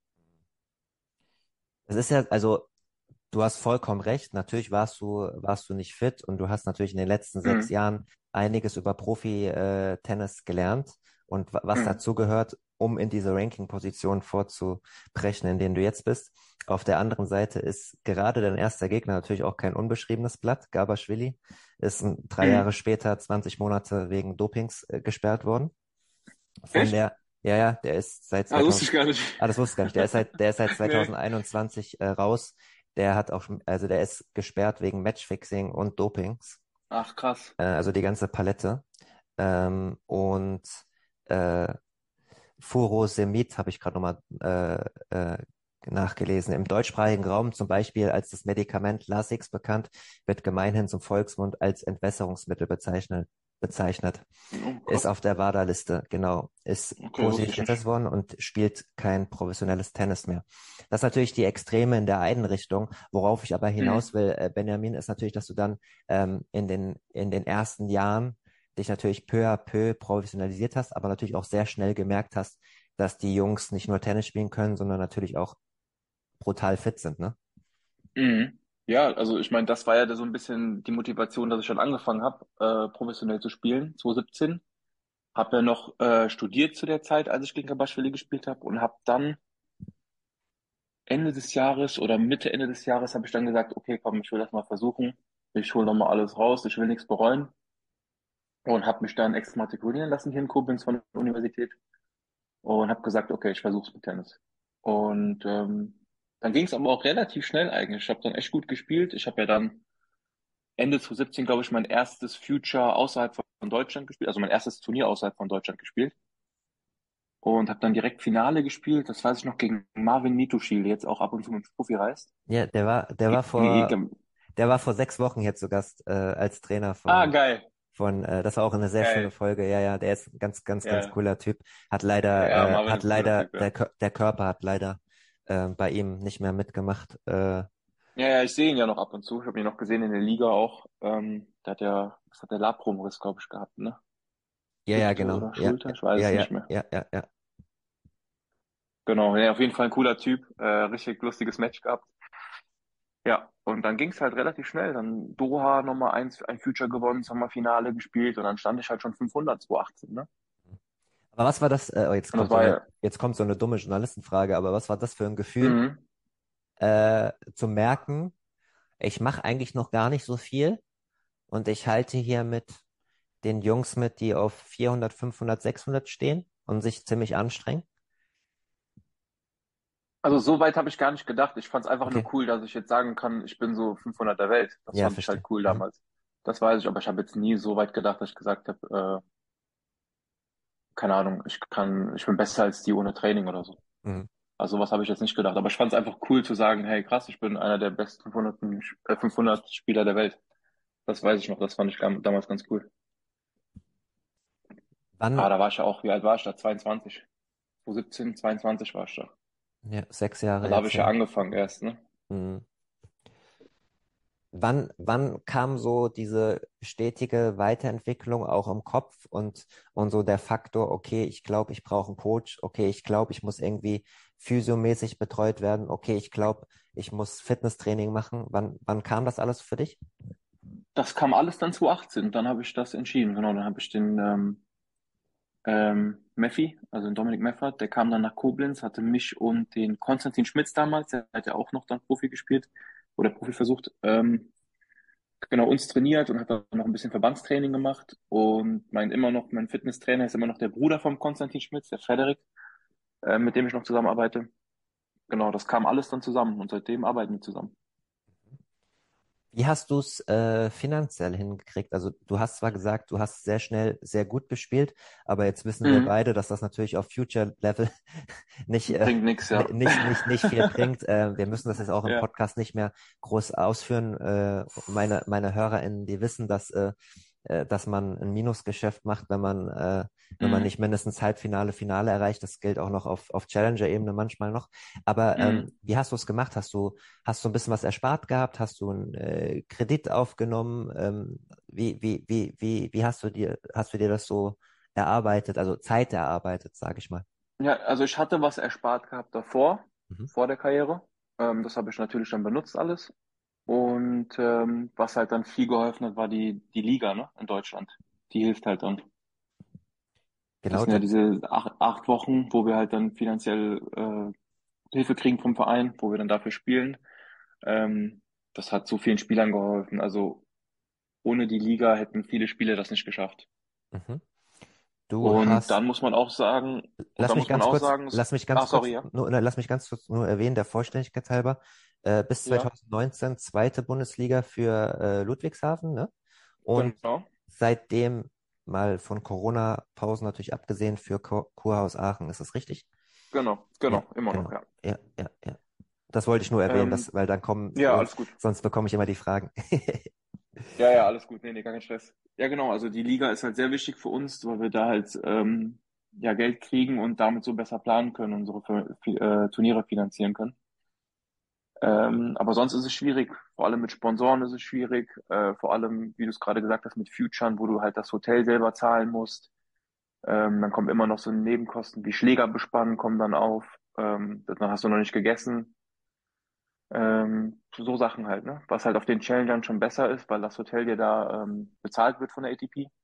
Es ist ja, also du hast vollkommen recht. Natürlich warst du, warst du nicht fit und du hast natürlich in den letzten sechs Mhm. Jahren einiges über Profi-Tennis gelernt und wa- was Mhm. dazu gehört, um in diese Ranking-Position vorzubrechen, in denen du jetzt bist. Auf der anderen Seite ist gerade dein erster Gegner natürlich auch kein unbeschriebenes Blatt. Gabashvili ist ein, drei Jahre Mhm. später zwanzig Monate wegen Dopings äh, gesperrt worden. Von Echt? der, ja, ja, der ist seit Ah, wusste zweitausend, ich gar nicht. ah, das wusste ich gar nicht, der ist seit, der ist seit Nee. zweitausendeinundzwanzig äh, raus. Der hat auch, schon- also der ist gesperrt wegen Matchfixing und Dopings, Ach, krass. äh, also die ganze Palette. Ähm, und äh, Furosemid habe ich gerade nochmal äh, äh, nachgelesen. Im deutschsprachigen Raum zum Beispiel als das Medikament Lasix bekannt, wird gemeinhin zum Volksmund als Entwässerungsmittel bezeichnet. bezeichnet. Oh, Ist krass. auf der WADA-Liste, genau. Ist Okay, wusste positiv ich nicht. getestet worden und spielt kein professionelles Tennis mehr. Das ist natürlich die Extreme in der einen Richtung. Worauf ich aber hinaus Mhm. will, äh, Benjamin, ist natürlich, dass du dann ähm, in den, in den ersten Jahren dich natürlich peu à peu professionalisiert hast, aber natürlich auch sehr schnell gemerkt hast, dass die Jungs nicht nur Tennis spielen können, sondern natürlich auch brutal fit sind, ne? Mhm. Ja, also ich meine, das war ja so ein bisschen die Motivation, dass ich schon angefangen habe, äh, professionell zu spielen, zwanzig siebzehn. Habe ja noch äh, studiert zu der Zeit, als ich gegen Kabashvili gespielt habe und habe dann Ende des Jahres oder Mitte, Ende des Jahres habe ich dann gesagt, okay, komm, ich will das mal versuchen. Ich hole noch mal alles raus, ich will nichts bereuen und habe mich dann exmatrikulieren lassen hier in Koblenz von der Universität und habe gesagt, okay, ich versuche es mit Tennis. Und ähm, dann ging es aber auch relativ schnell eigentlich. Ich habe dann echt gut gespielt. Ich habe ja dann Ende zwanzig siebzehn, glaube ich, mein erstes Future außerhalb von Deutschland gespielt, also mein erstes Turnier außerhalb von Deutschland gespielt und habe dann direkt Finale gespielt. Das weiß ich noch gegen Marvin Nituschil, der jetzt auch ab und zu mit dem Profi reist. Ja, der war, der war vor, Gegen, der war vor sechs Wochen hier zu Gast äh, als Trainer ah, von geil, von, äh, das war auch eine sehr schöne geil. Folge. Ja, ja, der ist ein ganz, ganz, ganz Ja, cooler Typ. Hat ja, leider, äh, Marvin hat ist ein cooler leider, Typ, ja. der, Kör- der Körper hat leider äh, bei ihm nicht mehr mitgemacht. Äh, Ja, ja, ich sehe ihn ja noch ab und zu. Ich habe ihn noch gesehen in der Liga auch. Ähm, der hat ja, was hat der Labrum-Riss, glaube ich, gehabt, ne? ja, ja, Hüfte genau. oder Ja, Schulter, ich weiß ja, es ja, nicht mehr. ja, ja, ja. Genau, ja, auf jeden Fall ein cooler Typ. Äh, richtig lustiges Match gehabt. Ja, und dann ging es halt relativ schnell. Dann Doha Nummer eins, ein Future gewonnen, Sommerfinale gespielt und dann stand ich halt schon fünfhundert, zwanzig achtzehn, ne? Aber was war das? Äh, oh, jetzt Und das kommt so war eine, ja, jetzt kommt so eine dumme Journalistenfrage. Aber was war das für ein Gefühl, mhm. äh, zu merken, ich mache eigentlich noch gar nicht so viel und ich halte hier mit den Jungs mit, die auf vierhundert, fünfhundert, sechshundert stehen und sich ziemlich anstrengen? Also so weit habe ich gar nicht gedacht. Ich fand es einfach nur Okay. cool, dass ich jetzt sagen kann, ich bin so fünfhundert der Welt. Das Ja, fand ich halt verstehe. cool Mhm. damals. Das weiß ich, aber ich habe jetzt nie so weit gedacht, dass ich gesagt habe, äh, keine Ahnung, ich kann, ich bin besser als die ohne Training oder so. Mhm. Also was habe ich jetzt nicht gedacht. Aber ich fand es einfach cool zu sagen, hey krass, ich bin einer der besten fünfhundert, äh, fünfhundert Spieler der Welt. Das weiß ich noch, das fand ich gam- damals ganz cool. Wann, Ah, da war ich ja auch, wie alt war ich da? zweiundzwanzig. zwanzig siebzehn, zweiundzwanzig war ich da. Ja, sechs Jahre Also habe jetzt ich ja her. angefangen erst, ne? Mhm. Wann, wann kam so diese stetige Weiterentwicklung auch im Kopf und, und so der Faktor, okay, ich glaube, ich brauche einen Coach, okay, ich glaube, ich muss irgendwie physiomäßig betreut werden, okay, ich glaube, ich muss Fitnesstraining machen. Wann, wann kam das alles für dich? Das kam alles dann zwanzig achtzehn. Dann habe ich das entschieden. Genau, dann habe ich den ähm, ähm, Meffi, also den Dominik Meffert, der kam dann nach Koblenz, hatte mich und den Konstantin Schmitz damals, der hat ja auch noch dann Profi gespielt oder Profi versucht, ähm, genau uns trainiert und hat dann noch ein bisschen Verbandstraining gemacht und mein immer noch, mein Fitnesstrainer ist immer noch der Bruder vom Konstantin Schmitz, der Frederik, äh, mit dem ich noch zusammenarbeite. Genau, das kam alles dann zusammen und seitdem arbeiten wir zusammen. Wie hast du es äh, finanziell hingekriegt? Also du hast zwar gesagt, du hast sehr schnell sehr gut gespielt, aber jetzt wissen wir Mhm. beide, dass das natürlich auf Future Level nicht, äh, Bringt nichts, ni- ja. nicht, nicht, nicht viel bringt. Äh, wir müssen das jetzt auch im Ja. Podcast nicht mehr groß ausführen. Äh, meine, meine HörerInnen, die wissen, dass, äh, äh, dass man ein Minusgeschäft macht, wenn man, äh, wenn man Mhm. nicht mindestens Halbfinale, Finale erreicht. Das gilt auch noch auf, auf Challenger-Ebene manchmal noch. Aber ähm, Mhm. wie hast du es gemacht? Hast du Hast du ein bisschen was erspart gehabt? Hast du einen äh, Kredit aufgenommen? Ähm, wie, wie, wie, wie, wie hast du dir, hast du dir das so erarbeitet, also Zeit erarbeitet, sage ich mal? Ja, also ich hatte was erspart gehabt davor, Mhm. vor der Karriere. Ähm, das habe ich natürlich dann benutzt alles. Und ähm, was halt dann viel geholfen hat, war die, die Liga, ne, in Deutschland. Die hilft halt dann. Das Genau, sind ja da, diese acht, acht Wochen, wo wir halt dann finanziell äh, Hilfe kriegen vom Verein, wo wir dann dafür spielen. Ähm, Das hat so vielen Spielern geholfen. Also ohne die Liga hätten viele Spieler das nicht geschafft. mhm. Du Und hast, dann muss man auch sagen, und lass da mich muss man ganz auch kurz, sagen, lass mich ah, ganz sorry, kurz, ja, nur, ne, lass mich ganz kurz nur erwähnen, der Vollständigkeit halber, äh, bis ja, zwanzig neunzehn zweite Bundesliga für äh, Ludwigshafen, ne? Und genau, seitdem mal von Corona-Pausen natürlich abgesehen für Kur Kurhaus Aachen, ist das richtig? genau, Ja, genau, immer noch, genau. ja. Ja, ja, ja. Das wollte ich nur erwähnen, Ähm, dass, weil dann kommen, ja, sonst, alles gut. sonst bekomme ich immer die Fragen. Ja, ja, alles gut. Nee, nee, gar kein Stress. Ja, genau. Also die Liga ist halt sehr wichtig für uns, weil wir da halt ähm, ja Geld kriegen und damit so besser planen können, unsere Fi- äh, Turniere finanzieren können. Ähm, aber sonst ist es schwierig. Vor allem mit Sponsoren ist es schwierig. Äh, vor allem, wie du es gerade gesagt hast, mit Futuren, wo du halt das Hotel selber zahlen musst. Ähm, dann kommen immer noch so Nebenkosten wie Schlägerbespannen kommen dann auf. Ähm, dann hast du noch nicht gegessen. Ähm, so Sachen halt, ne? Was halt auf den Challengern schon besser ist, weil das Hotel dir da ähm, bezahlt wird von der A T P.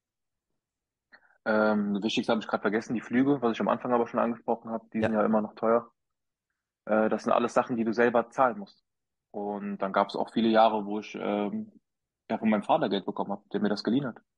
Ähm, das Wichtigste habe ich gerade vergessen, die Flüge, was ich am Anfang aber schon angesprochen habe, die sind Ja, ja immer noch teuer. Äh, das sind alles Sachen, die du selber zahlen musst. Und dann gab es auch viele Jahre, wo ich ähm, ja von meinem Vater Geld bekommen habe, der mir das geliehen hat.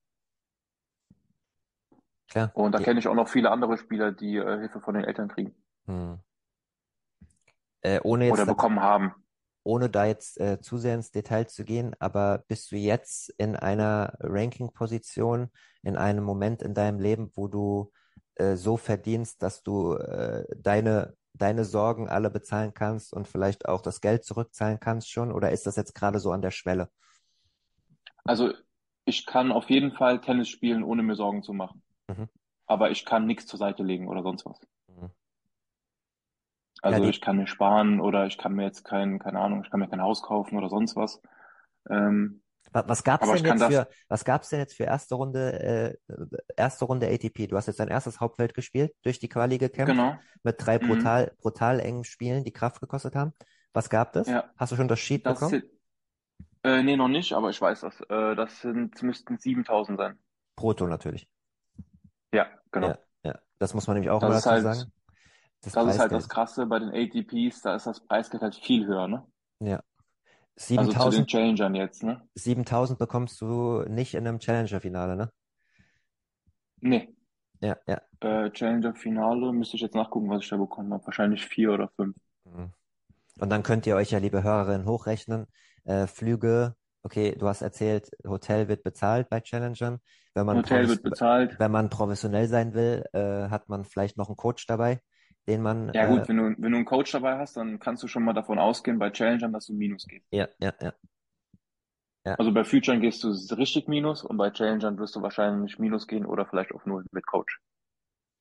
klar. Und da Ja. kenne ich auch noch viele andere Spieler, die äh, Hilfe von den Eltern kriegen Hm. Äh, ohne oder jetzt, nat- bekommen haben. ohne da jetzt äh, zu sehr ins Detail zu gehen, aber bist du jetzt in einer Ranking-Position, in einem Moment in deinem Leben, wo du äh, so verdienst, dass du äh, deine, deine Sorgen alle bezahlen kannst und vielleicht auch das Geld zurückzahlen kannst schon? Oder ist das jetzt gerade so an der Schwelle? Also ich kann auf jeden Fall Tennis spielen, ohne mir Sorgen zu machen. Mhm. Aber ich kann nichts zur Seite legen oder sonst was. Mhm. Ja, Also die, ich kann mir sparen oder ich kann mir jetzt kein, keine Ahnung, ich kann mir kein Haus kaufen oder sonst was. Ähm, Wa- Was gab's aber denn ich kann jetzt das, für, was gab's denn jetzt für erste Runde, äh, erste Runde A T P? Du hast jetzt dein erstes Hauptfeld gespielt, durch die Quali gekämpft, genau. mit drei Mhm. brutal, brutal engen Spielen, die Kraft gekostet haben. Was gab es? Ja, Hast du schon das Sheet das bekommen? sind, äh, nee, noch nicht, aber ich weiß das. Äh, das sind, müssten siebentausend sein. Brutto natürlich. Ja, Ja, genau. ja. Das muss man nämlich auch immer Das ist dazu halt, sagen. Das das ist halt das Preisgeld. Krasse bei den A T Ps, da ist das Preisgeld halt viel höher, ne? Ja. Also zu den siebentausend, Challengern jetzt, ne? siebentausend bekommst du nicht in einem Challenger-Finale, ne? Nee, Ja, ja. äh, Challenger-Finale müsste ich jetzt nachgucken, was ich da bekommen habe. Wahrscheinlich vier oder fünf. Mhm. Und dann könnt ihr euch ja, liebe Hörerinnen, hochrechnen. Äh, Flüge, okay, du hast erzählt, Hotel wird bezahlt bei Challengern. Wenn man, Hotel profes wird bezahlt. wenn man professionell sein will, äh, hat man vielleicht noch einen Coach dabei, den man, Ja äh, gut, wenn du, wenn du einen Coach dabei hast, dann kannst du schon mal davon ausgehen, bei Challengern, dass du Minus gehst. ja, ja, ja, ja, Also bei Futuren gehst du richtig Minus und bei Challengern wirst du wahrscheinlich Minus gehen oder vielleicht auf Null mit Coach.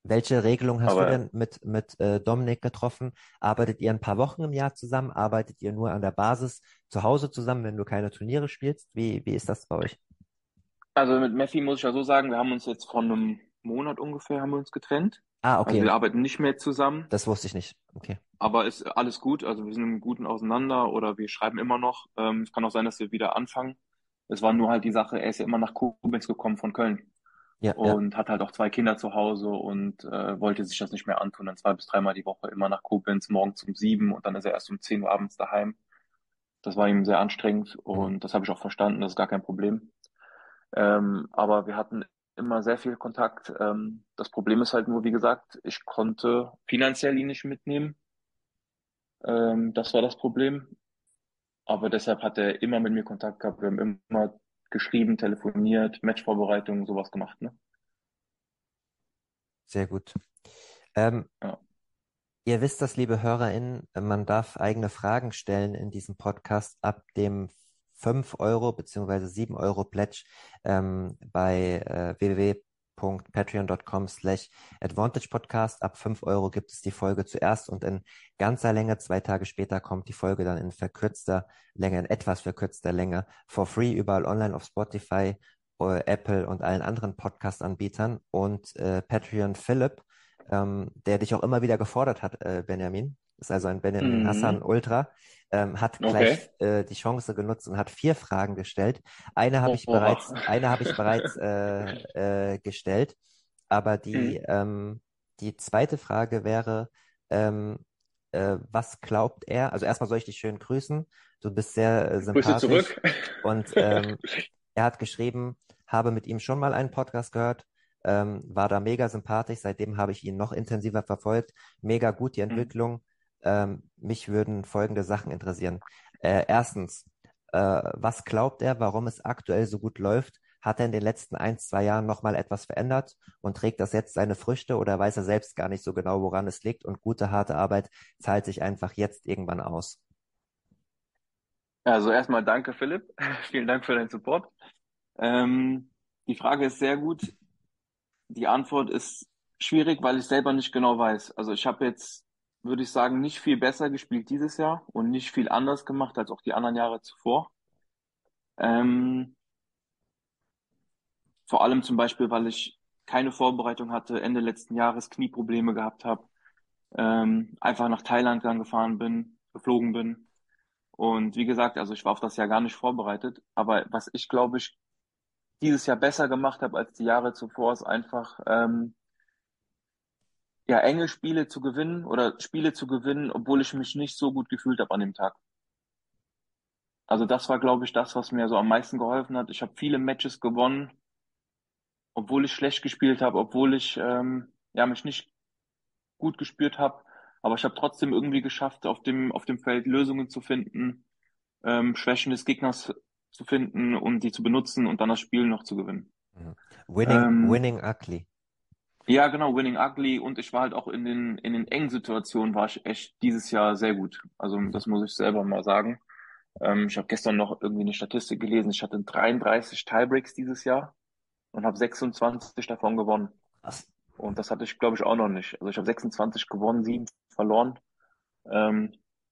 Welche Regelung hast du Aber denn mit, mit äh, Dominik getroffen? Arbeitet ihr ein paar Wochen im Jahr zusammen? Arbeitet ihr nur an der Basis zu Hause zusammen, wenn du keine Turniere spielst? Wie, wie ist das bei euch? also mit Messi muss ich ja so sagen, wir haben uns jetzt vor einem Monat ungefähr haben wir uns getrennt. Ah, Also okay, wir arbeiten nicht mehr zusammen, das wusste ich nicht. Okay. aber ist alles gut. Also wir sind im Guten auseinander oder wir schreiben immer noch. Ähm, es kann auch sein, dass wir wieder anfangen. Es war nur halt die Sache, er ist ja immer nach Koblenz gekommen von Köln Ja, ja. und hat halt auch zwei Kinder zu Hause und äh, wollte sich das nicht mehr antun. Dann zwei bis dreimal die Woche immer nach Koblenz, morgens um sieben und dann ist er erst um zehn Uhr abends daheim. Das war ihm sehr anstrengend Mhm. und das habe ich auch verstanden, das ist gar kein Problem. Ähm, aber wir hatten immer sehr viel Kontakt. Ähm, das Problem ist halt nur, wie gesagt, ich konnte finanziell ihn nicht mitnehmen. Ähm, das war das Problem. Aber deshalb hat er immer mit mir Kontakt gehabt. Wir haben immer geschrieben, telefoniert, Matchvorbereitungen, sowas gemacht, ne? Sehr gut. Ähm, Ja. Ihr wisst das, liebe HörerInnen, man darf eigene Fragen stellen in diesem Podcast ab dem fünf Euro beziehungsweise sieben Euro Pledge ähm, bei äh, www.patreon.com slash Advantage Podcast. Ab fünf Euro gibt es die Folge zuerst und in ganzer Länge. Zwei Tage später kommt die Folge dann in verkürzter Länge, in etwas verkürzter Länge, for free überall online auf Spotify, äh, Apple und allen anderen Podcast-Anbietern. Und äh, Patreon Philipp, ähm, der dich auch immer wieder gefordert hat, äh, Benjamin, ist also ein Benjamin Hassan Mhm. Ultra, ähm, hat Okay. gleich äh, die Chance genutzt und hat vier Fragen gestellt. Eine habe ich Oha. bereits, eine habe ich bereits äh, äh, gestellt, aber die, Mhm. ähm, die zweite Frage wäre, ähm, äh, was glaubt er? Also erstmal soll ich dich schön grüßen. Du bist sehr äh, Grüße sympathisch zurück. und ähm, er hat geschrieben, habe mit ihm schon mal einen Podcast gehört, ähm, war da mega sympathisch. Seitdem habe ich ihn noch intensiver verfolgt. Mega gut die Mhm. Entwicklung. Ähm, mich würden folgende Sachen interessieren. Äh, erstens, äh, was glaubt er, warum es aktuell so gut läuft? Hat er in den letzten ein, zwei Jahren nochmal etwas verändert und trägt das jetzt seine Früchte oder weiß er selbst gar nicht so genau, woran es liegt und gute, harte Arbeit zahlt sich einfach jetzt irgendwann aus? Also erstmal danke, Philipp. Vielen Dank für deinen Support. Ähm, die Frage ist sehr gut. Die Antwort ist schwierig, weil ich selber nicht genau weiß. Also ich habe jetzt, würde ich sagen, nicht viel besser gespielt dieses Jahr und nicht viel anders gemacht als auch die anderen Jahre zuvor. Ähm, vor allem zum Beispiel, weil ich keine Vorbereitung hatte, Ende letzten Jahres Knieprobleme gehabt habe, ähm, einfach nach Thailand dann gefahren bin, geflogen bin. Und wie gesagt, also ich war auf das Jahr gar nicht vorbereitet. Aber was ich glaube ich dieses Jahr besser gemacht habe als die Jahre zuvor, ist einfach ähm, ja, enge Spiele zu gewinnen oder Spiele zu gewinnen, obwohl ich mich nicht so gut gefühlt habe an dem Tag. Also das war, glaube ich, das, was mir so am meisten geholfen hat. Ich habe viele Matches gewonnen, obwohl ich schlecht gespielt habe, obwohl ich ähm, ja mich nicht gut gespürt habe. Aber ich habe trotzdem irgendwie geschafft, auf dem auf dem Feld Lösungen zu finden, ähm, Schwächen des Gegners zu finden und die zu benutzen und dann das Spiel noch zu gewinnen. Mhm. Winning, Ähm, winning ugly. ja, genau, Winning Ugly und ich war halt auch in den in den engen Situationen war ich echt dieses Jahr sehr gut. Also Mhm. das muss ich selber mal sagen. Ähm, ich habe gestern noch irgendwie eine Statistik gelesen. Ich hatte dreiunddreißig Tiebreaks dieses Jahr und habe sechsundzwanzig davon gewonnen. Krass. Und das hatte ich, glaube ich, auch noch nicht. Also ich habe sechsundzwanzig gewonnen, sieben verloren. Ähm,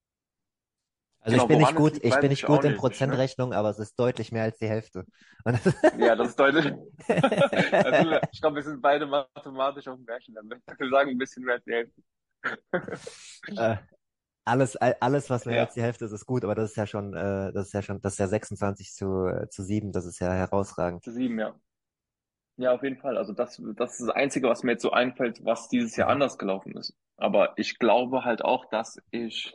Also ich genau, bin nicht woran es gut, liegt, ich bin weiß nicht ich auch gut in nicht, ne? Prozentrechnung, aber es ist deutlich mehr als die Hälfte. Und Ja, das ist deutlich. Also, ich glaube, wir sind beide mathematisch auf dem gleichen Level. Wir sagen ein bisschen mehr als die Hälfte. äh, alles, all- alles, was mehr als Ja, die Hälfte ist, ist gut, aber das ist ja schon, äh, das ist ja schon, das ist ja sechsundzwanzig zu, äh, zu sieben, das ist ja herausragend. zu sieben, ja. Ja, auf jeden Fall. Also das, das ist das Einzige, was mir jetzt so einfällt, was dieses Jahr Mhm. anders gelaufen ist. Aber ich glaube halt auch, dass ich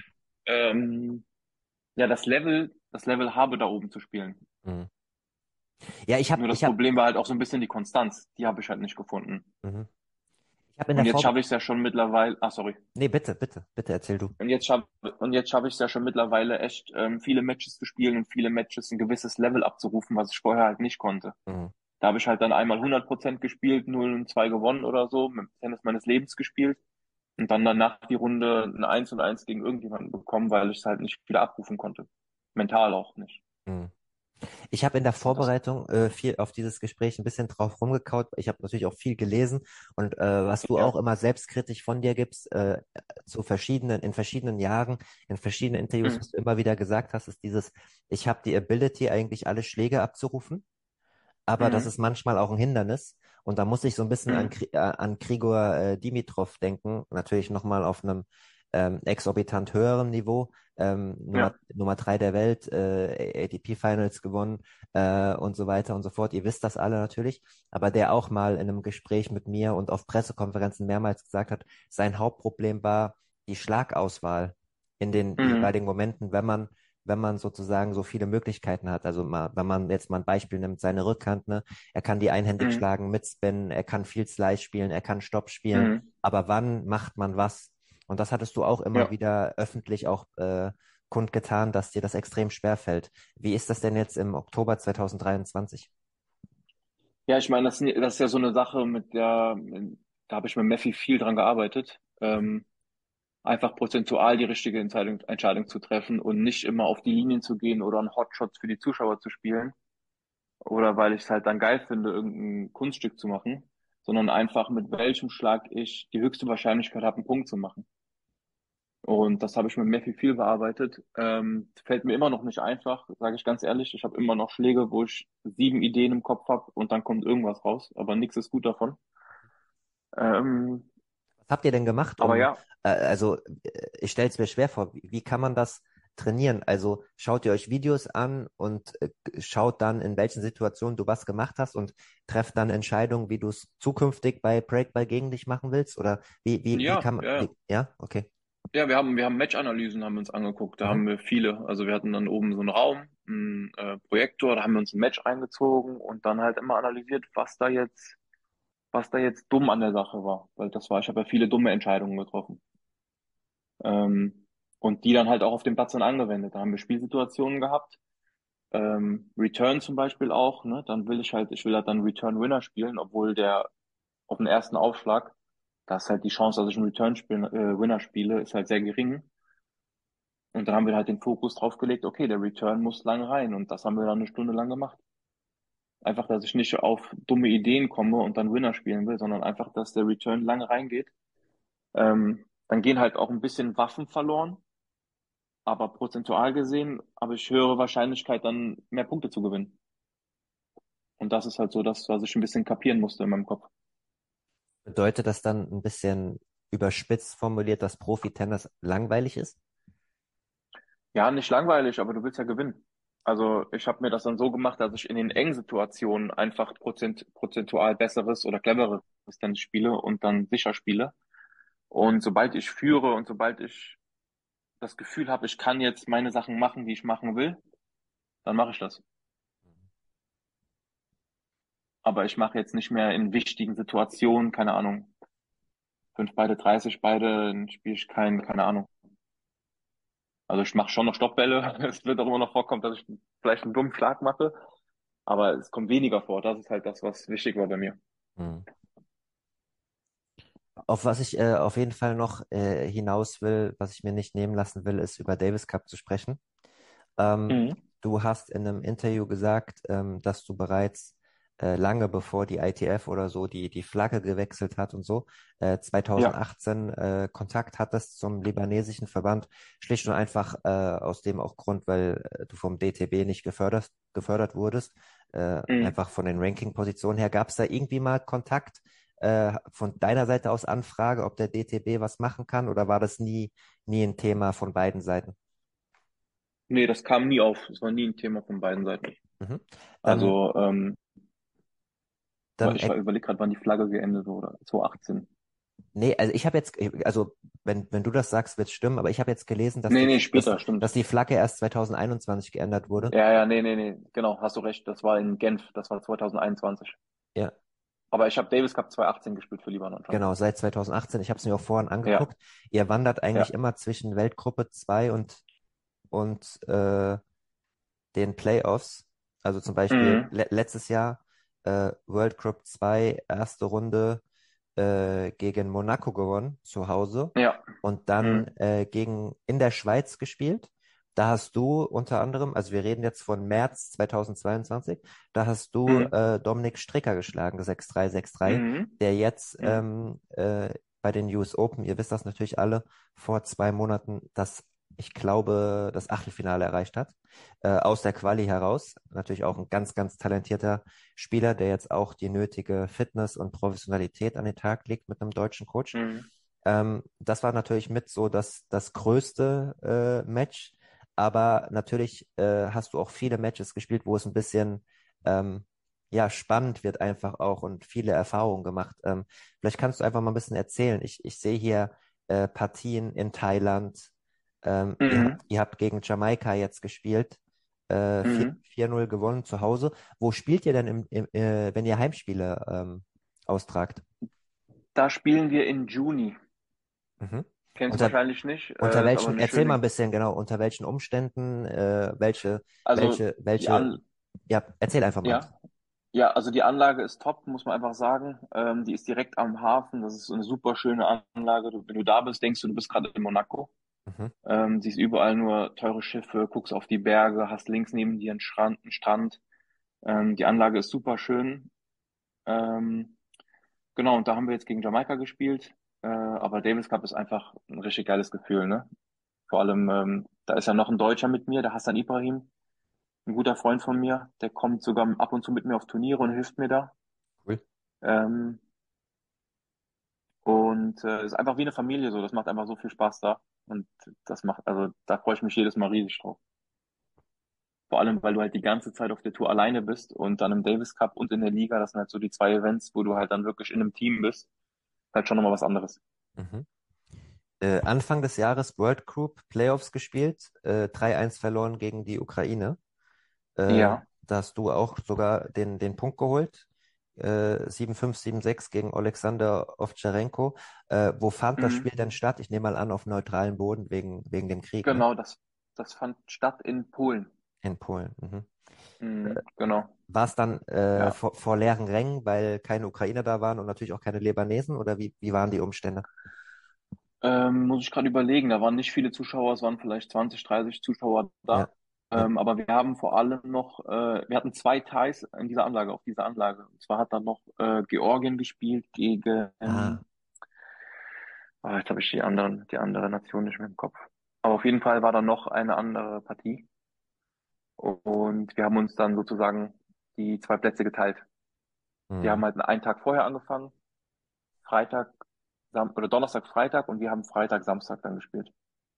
ähm, ja das Level, das Level habe, da oben zu spielen. Mhm. Ja, ich habe, Nur das ich habe, Problem war halt auch so ein bisschen die Konstanz. Die habe ich halt nicht gefunden. mhm. Ich habe in Und der jetzt Vorbe schaffe ich es ja schon mittlerweile. Ah, sorry. Nee, bitte, bitte, bitte erzähl du. Und jetzt schaffe und jetzt schaffe ich es ja schon mittlerweile echt ähm, viele Matches zu spielen und viele Matches ein gewisses Level abzurufen, was ich vorher halt nicht konnte. Mhm. Da habe ich halt dann einmal hundert Prozent gespielt, null und zwei gewonnen oder so, mit dem Tennis meines Lebens gespielt. Und dann danach die Runde ein Eins und Eins gegen irgendjemanden bekommen, weil ich es halt nicht wieder abrufen konnte. Mental auch nicht. Mhm. Ich habe in der Und das, Vorbereitung äh, viel auf dieses Gespräch ein bisschen drauf rumgekaut. Ich habe natürlich auch viel gelesen und äh, was du ja. auch immer selbstkritisch von dir gibst, äh, zu verschiedenen, in verschiedenen Jahren, in verschiedenen Interviews, was Mhm. du immer wieder gesagt hast, ist dieses, ich habe die Ability, eigentlich alle Schläge abzurufen, aber das Mhm. ist manchmal auch ein Hindernis. Und da muss ich so ein bisschen an, Mhm. Kri- äh, an Grigor äh, Dimitrov denken, natürlich nochmal auf einem ähm, exorbitant höheren Niveau. Ähm, Nummer, Ja. Nummer drei der Welt, äh, A T P Finals gewonnen äh, und so weiter und so fort. Ihr wisst das alle natürlich, aber der auch mal in einem Gespräch mit mir und auf Pressekonferenzen mehrmals gesagt hat, sein Hauptproblem war die Schlagauswahl in den Mhm. jeweiligen Momenten, wenn man wenn man sozusagen so viele Möglichkeiten hat. Also mal, wenn man jetzt mal ein Beispiel nimmt, seine Rückhand, ne? Er kann die einhändig Mhm. schlagen mit Spin, er kann viel Slice spielen, er kann Stopp spielen, Mhm. aber wann macht man was? Und das hattest du auch immer Ja. wieder öffentlich auch äh, kundgetan, dass dir das extrem schwer fällt. Wie ist das denn jetzt im Oktober zwanzig dreiundzwanzig? Ja, ich meine, das, sind- das ist ja so eine Sache, mit der, da habe ich mit Meffi viel dran gearbeitet. Mhm. Ähm, einfach prozentual die richtige Entscheidung, Entscheidung zu treffen und nicht immer auf die Linien zu gehen oder einen Hotshots für die Zuschauer zu spielen oder weil ich es halt dann geil finde, irgendein Kunststück zu machen, sondern einfach mit welchem Schlag ich die höchste Wahrscheinlichkeit habe, einen Punkt zu machen. Und das habe ich mit Meffi viel bearbeitet. Ähm, fällt mir immer noch nicht einfach, sage ich ganz ehrlich. Ich habe immer noch Schläge, wo ich sieben Ideen im Kopf habe und dann kommt irgendwas raus, aber nichts ist gut davon. Ähm, Was habt ihr denn gemacht, aber um, ja, äh, also äh, ich stelle es mir schwer vor, wie, wie kann man das trainieren? Also schaut ihr euch Videos an und äh, schaut dann, in welchen Situationen du was gemacht hast und trefft dann Entscheidungen, wie du es zukünftig bei Breakball gegen dich machen willst? Oder wie, wie, wie ja, kann man, ja, ja. wie, ja, okay. Ja, wir haben, wir haben Match-Analysen haben wir uns angeguckt. Da Mhm. haben wir viele. Also wir hatten dann oben so einen Raum, einen äh, Projektor, da haben wir uns ein Match eingezogen und dann halt immer analysiert, was da jetzt, was da jetzt dumm an der Sache war. Weil das war, ich habe ja viele dumme Entscheidungen getroffen. Ähm, und die dann halt auch auf dem Platz dann angewendet. Da haben wir Spielsituationen gehabt. Ähm, Return zum Beispiel auch, ne? Dann will ich halt, ich will halt dann Return Winner spielen, obwohl der auf den ersten Aufschlag, da ist halt die Chance, dass ich einen Return spiel, äh, Winner spiele, ist halt sehr gering. Und dann haben wir halt den Fokus drauf gelegt, okay, der Return muss lang rein. Und das haben wir dann eine Stunde lang gemacht. Einfach, dass ich nicht auf dumme Ideen komme und dann Winner spielen will, sondern einfach, dass der Return lange reingeht. Ähm, dann gehen halt auch ein bisschen Waffen verloren, aber prozentual gesehen habe ich höhere Wahrscheinlichkeit, dann mehr Punkte zu gewinnen. Und das ist halt so das, was ich ein bisschen kapieren musste in meinem Kopf. Bedeutet das dann ein bisschen überspitzt formuliert, dass Profi-Tennis langweilig ist? Ja, nicht langweilig, aber du willst ja gewinnen. Also ich habe mir das dann so gemacht, dass ich in den engen Situationen einfach prozent, prozentual besseres oder cleveres Tennis spiele und dann sicher spiele. Und sobald ich führe und sobald ich das Gefühl habe, ich kann jetzt meine Sachen machen, die ich machen will, dann mache ich das. Aber ich mache jetzt nicht mehr in wichtigen Situationen, keine Ahnung, fünf beide, dreißig beide, dann spiele ich kein, keine Ahnung. Also ich mache schon noch Stoppbälle. Es wird auch immer noch vorkommen, dass ich vielleicht einen dummen Schlag mache. Aber es kommt weniger vor. Das ist halt das, was wichtig war bei mir. Hm. Auf was ich äh, auf jeden Fall noch äh, hinaus will, was ich mir nicht nehmen lassen will, ist über Davis Cup zu sprechen. Ähm, Mhm. Du hast in einem Interview gesagt, ähm, dass du bereits äh, lange bevor die I T F oder so die, die Flagge gewechselt hat und so, äh, Ja. zwanzig achtzehn äh, Kontakt hattest zum libanesischen Verband, schlicht und einfach äh, aus dem auch Grund, weil äh, du vom D T B nicht gefördert, gefördert wurdest, äh, Mhm. einfach von den Ranking-Positionen her. Gab es da irgendwie mal Kontakt äh, von deiner Seite aus Anfrage, ob der D T B was machen kann oder war das nie, nie ein Thema von beiden Seiten? Nee, das kam nie auf. Es war nie ein Thema von beiden Seiten. Mhm. Dann, Also, ähm, dann ich überlege gerade, wann die Flagge geendet wurde. zwanzig achtzehn. Nee, also ich habe jetzt, also wenn, wenn du das sagst, wird es stimmen, aber ich habe jetzt gelesen, dass Nee, die, nee, dass, später, stimmt. dass die Flagge erst zwanzig einundzwanzig geändert wurde. Ja, ja, nee, nee, nee. Genau, hast du recht. Das war in Genf. Das war zwanzig einundzwanzig. Ja, Aber ich habe Davis Cup zwanzig achtzehn gespielt für Libanon schon. genau, seit zwanzig achtzehn. Ich habe es mir auch vorhin Ja, angeguckt. Ihr wandert eigentlich ja. immer zwischen Weltgruppe zwei und, und äh, den Playoffs. Also zum Beispiel Mhm. le letztes Jahr äh, World Group zwei, erste Runde äh, gegen Monaco gewonnen, zu Hause. Ja. Und dann Mhm. äh, gegen in der Schweiz gespielt. da hast du unter anderem, also wir reden jetzt von März zweitausendzweiundzwanzig, da hast du Mhm. äh, Dominik Stricker geschlagen, sechs drei, sechs drei, Mhm. der jetzt Mhm. ähm, äh, bei den U S Open, ihr wisst das natürlich alle, vor zwei Monaten das, ich glaube, das Achtelfinale erreicht hat, äh, aus der Quali heraus. Natürlich auch ein ganz, ganz talentierter Spieler, der jetzt auch die nötige Fitness und Professionalität an den Tag legt mit einem deutschen Coach. Mhm. Ähm, das war natürlich mit so das, das größte äh, Match. Aber natürlich äh, hast du auch viele Matches gespielt, wo es ein bisschen ähm, ja, spannend wird einfach auch und viele Erfahrungen gemacht. Ähm, vielleicht kannst du einfach mal ein bisschen erzählen. Ich, ich sehe hier äh, Partien in Thailand. Ähm, ihr Mhm. habt, ihr habt gegen Jamaika jetzt gespielt. Äh, Mhm. vier null gewonnen zu Hause. Wo spielt ihr denn, im, im, äh, wenn ihr Heimspiele ähm, austragt? Da spielen wir in Juni. Mhm. Kennst du Unter, wahrscheinlich nicht, unter äh, ist aber welchen, eine erzähl mal schöne, ein bisschen genau, unter welchen Umständen, äh, welche, also welche, die welche, An, ja, erzähl einfach mal. ja, ja, also die Anlage ist top, muss man einfach sagen. Ähm, die ist direkt am Hafen. Das ist so eine super schöne Anlage. Du, wenn du da bist, denkst du, du bist gerade in Monaco. Mhm. Ähm, siehst überall nur teure Schiffe, guckst auf die Berge, hast links neben dir einen Strand, einen Strand. Ähm, die Anlage ist super schön. Ähm, genau, und da haben wir jetzt gegen Jamaika gespielt. Äh, aber Davis Cup ist einfach ein richtig geiles Gefühl, ne? Vor allem, ähm, da ist ja noch ein Deutscher mit mir, der Hassan Ibrahim, ein guter Freund von mir. Der kommt sogar ab und zu mit mir auf Turniere und hilft mir da. Cool. Ähm, und äh, ist einfach wie eine Familie so. Das macht einfach so viel Spaß da. Und das macht, also da freue ich mich jedes Mal riesig drauf. Vor allem, weil du halt die ganze Zeit auf der Tour alleine bist und dann im Davis Cup und in der Liga, das sind halt so die zwei Events, wo du halt dann wirklich in einem Team bist, halt schon nochmal was anderes. Mhm. Äh, Anfang des Jahres World Group Playoffs gespielt, äh, drei eins verloren gegen die Ukraine. Äh, Ja. da hast du auch sogar den, den Punkt geholt. Äh, sieben fünf, sieben sechs gegen Alexander Ovtcharenko. Äh, wo fand das Mhm. Spiel denn statt? Ich nehme mal an, auf neutralem Boden wegen, wegen dem Krieg, ne? Genau, das, das fand statt in Polen. In Polen. Mhm. Mhm. Genau. War es dann äh, Ja. vor, vor leeren Rängen, weil keine Ukrainer da waren und natürlich auch keine Libanesen? Oder wie, wie waren die Umstände? Ähm, muss ich gerade überlegen, da waren nicht viele Zuschauer, es waren vielleicht zwanzig, dreißig Zuschauer Ja, da. ja. Ähm, aber wir haben vor allem noch, äh, wir hatten zwei Ties in dieser Anlage, auf dieser Anlage. Und zwar hat dann noch äh, Georgien gespielt gegen, Ah, ah, jetzt habe ich die anderen, die andere Nation nicht mehr im Kopf. Aber auf jeden Fall war da noch eine andere Partie. Und wir haben uns dann sozusagen die zwei Plätze geteilt. Die hm. haben halt einen Tag vorher angefangen, Freitag, Sam oder Donnerstag, Freitag und wir haben Freitag, Samstag dann gespielt.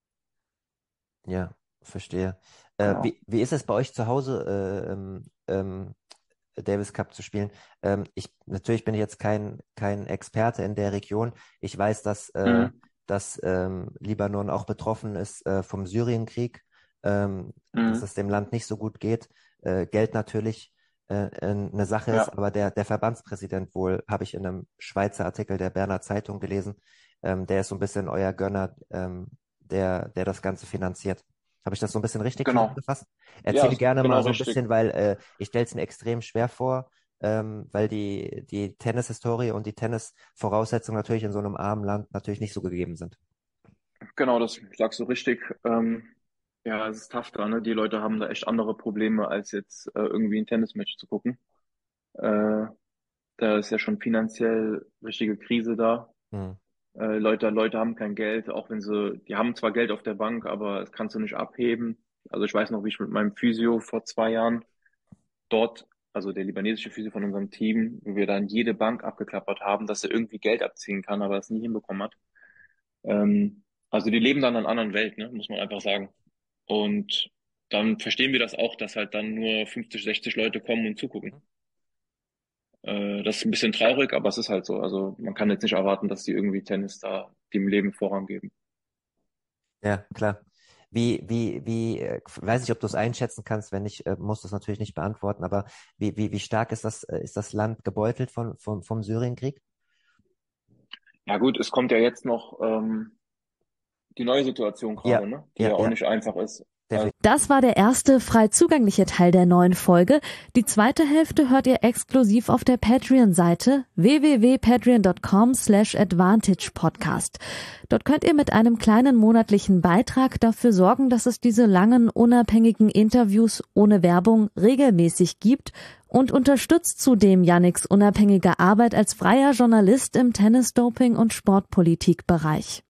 Ja, verstehe. Äh, Genau. wie, wie ist es bei euch zu Hause, äh, ähm, ähm, Davis Cup zu spielen? Ähm, ich, natürlich bin ich jetzt kein, kein Experte in der Region. Ich weiß, dass, äh, Mhm. dass ähm, Libanon auch betroffen ist äh, vom Syrienkrieg, ähm, dass Mhm. es dem Land nicht so gut geht. Äh, Geld natürlich äh, eine Sache ist, Ja, aber der, der Verbandspräsident wohl, habe ich in einem Schweizer Artikel der Berner Zeitung gelesen, ähm, der ist so ein bisschen euer Gönner, ähm, der, der das Ganze finanziert. Habe ich das so ein bisschen richtig genau. zusammengefasst? Ja, Erzähl ist gerne genau mal so ein richtig. bisschen, weil äh, ich stelle es mir extrem schwer vor, ähm, weil die, die Tennishistorie und die Tennisvoraussetzungen natürlich in so einem armen Land natürlich nicht so gegeben sind. Genau, das sagst du richtig. Ähm, ja, es ist tough da, ne? Die Leute haben da echt andere Probleme, als jetzt äh, irgendwie ein Tennismatch zu gucken. Äh, Da ist ja schon finanziell richtige Krise da. Hm. Äh, Leute, Leute haben kein Geld, auch wenn sie, die haben zwar Geld auf der Bank, aber das kannst du nicht abheben. Also ich weiß noch, wie ich mit meinem Physio vor zwei Jahren dort, also der libanesische Physio von unserem Team, wie wir dann jede Bank abgeklappert haben, dass er irgendwie Geld abziehen kann, aber es nie hinbekommen hat. Ähm, also die leben dann in einer anderen Welt, ne, muss man einfach sagen. Und dann verstehen wir das auch, dass halt dann nur fünfzig, sechzig Leute kommen und zugucken. Äh, das ist ein bisschen traurig, aber es ist halt so. Also man kann jetzt nicht erwarten, dass die irgendwie Tennis da dem Leben Vorrang geben. Ja, klar. Wie, wie, wie, äh, weiß nicht, ob du es einschätzen kannst, wenn nicht, äh, musst du es natürlich nicht beantworten, aber wie, wie, wie stark ist das, äh, ist das Land gebeutelt von, vom, vom Syrienkrieg? Ja gut, es kommt ja jetzt noch, ähm, die neue Situation gerade, Ja, ne? Die ja, ja auch ja. nicht einfach ist. Also, Das war der erste frei zugängliche Teil der neuen Folge. Die zweite Hälfte hört ihr exklusiv auf der Patreon-Seite w w w punkt patreon punkt com slash advantage podcast. Dort könnt ihr mit einem kleinen monatlichen Beitrag dafür sorgen, dass es diese langen, unabhängigen Interviews ohne Werbung regelmäßig gibt und unterstützt zudem Yannicks unabhängige Arbeit als freier Journalist im Tennis-Doping- und Sportpolitik-Bereich.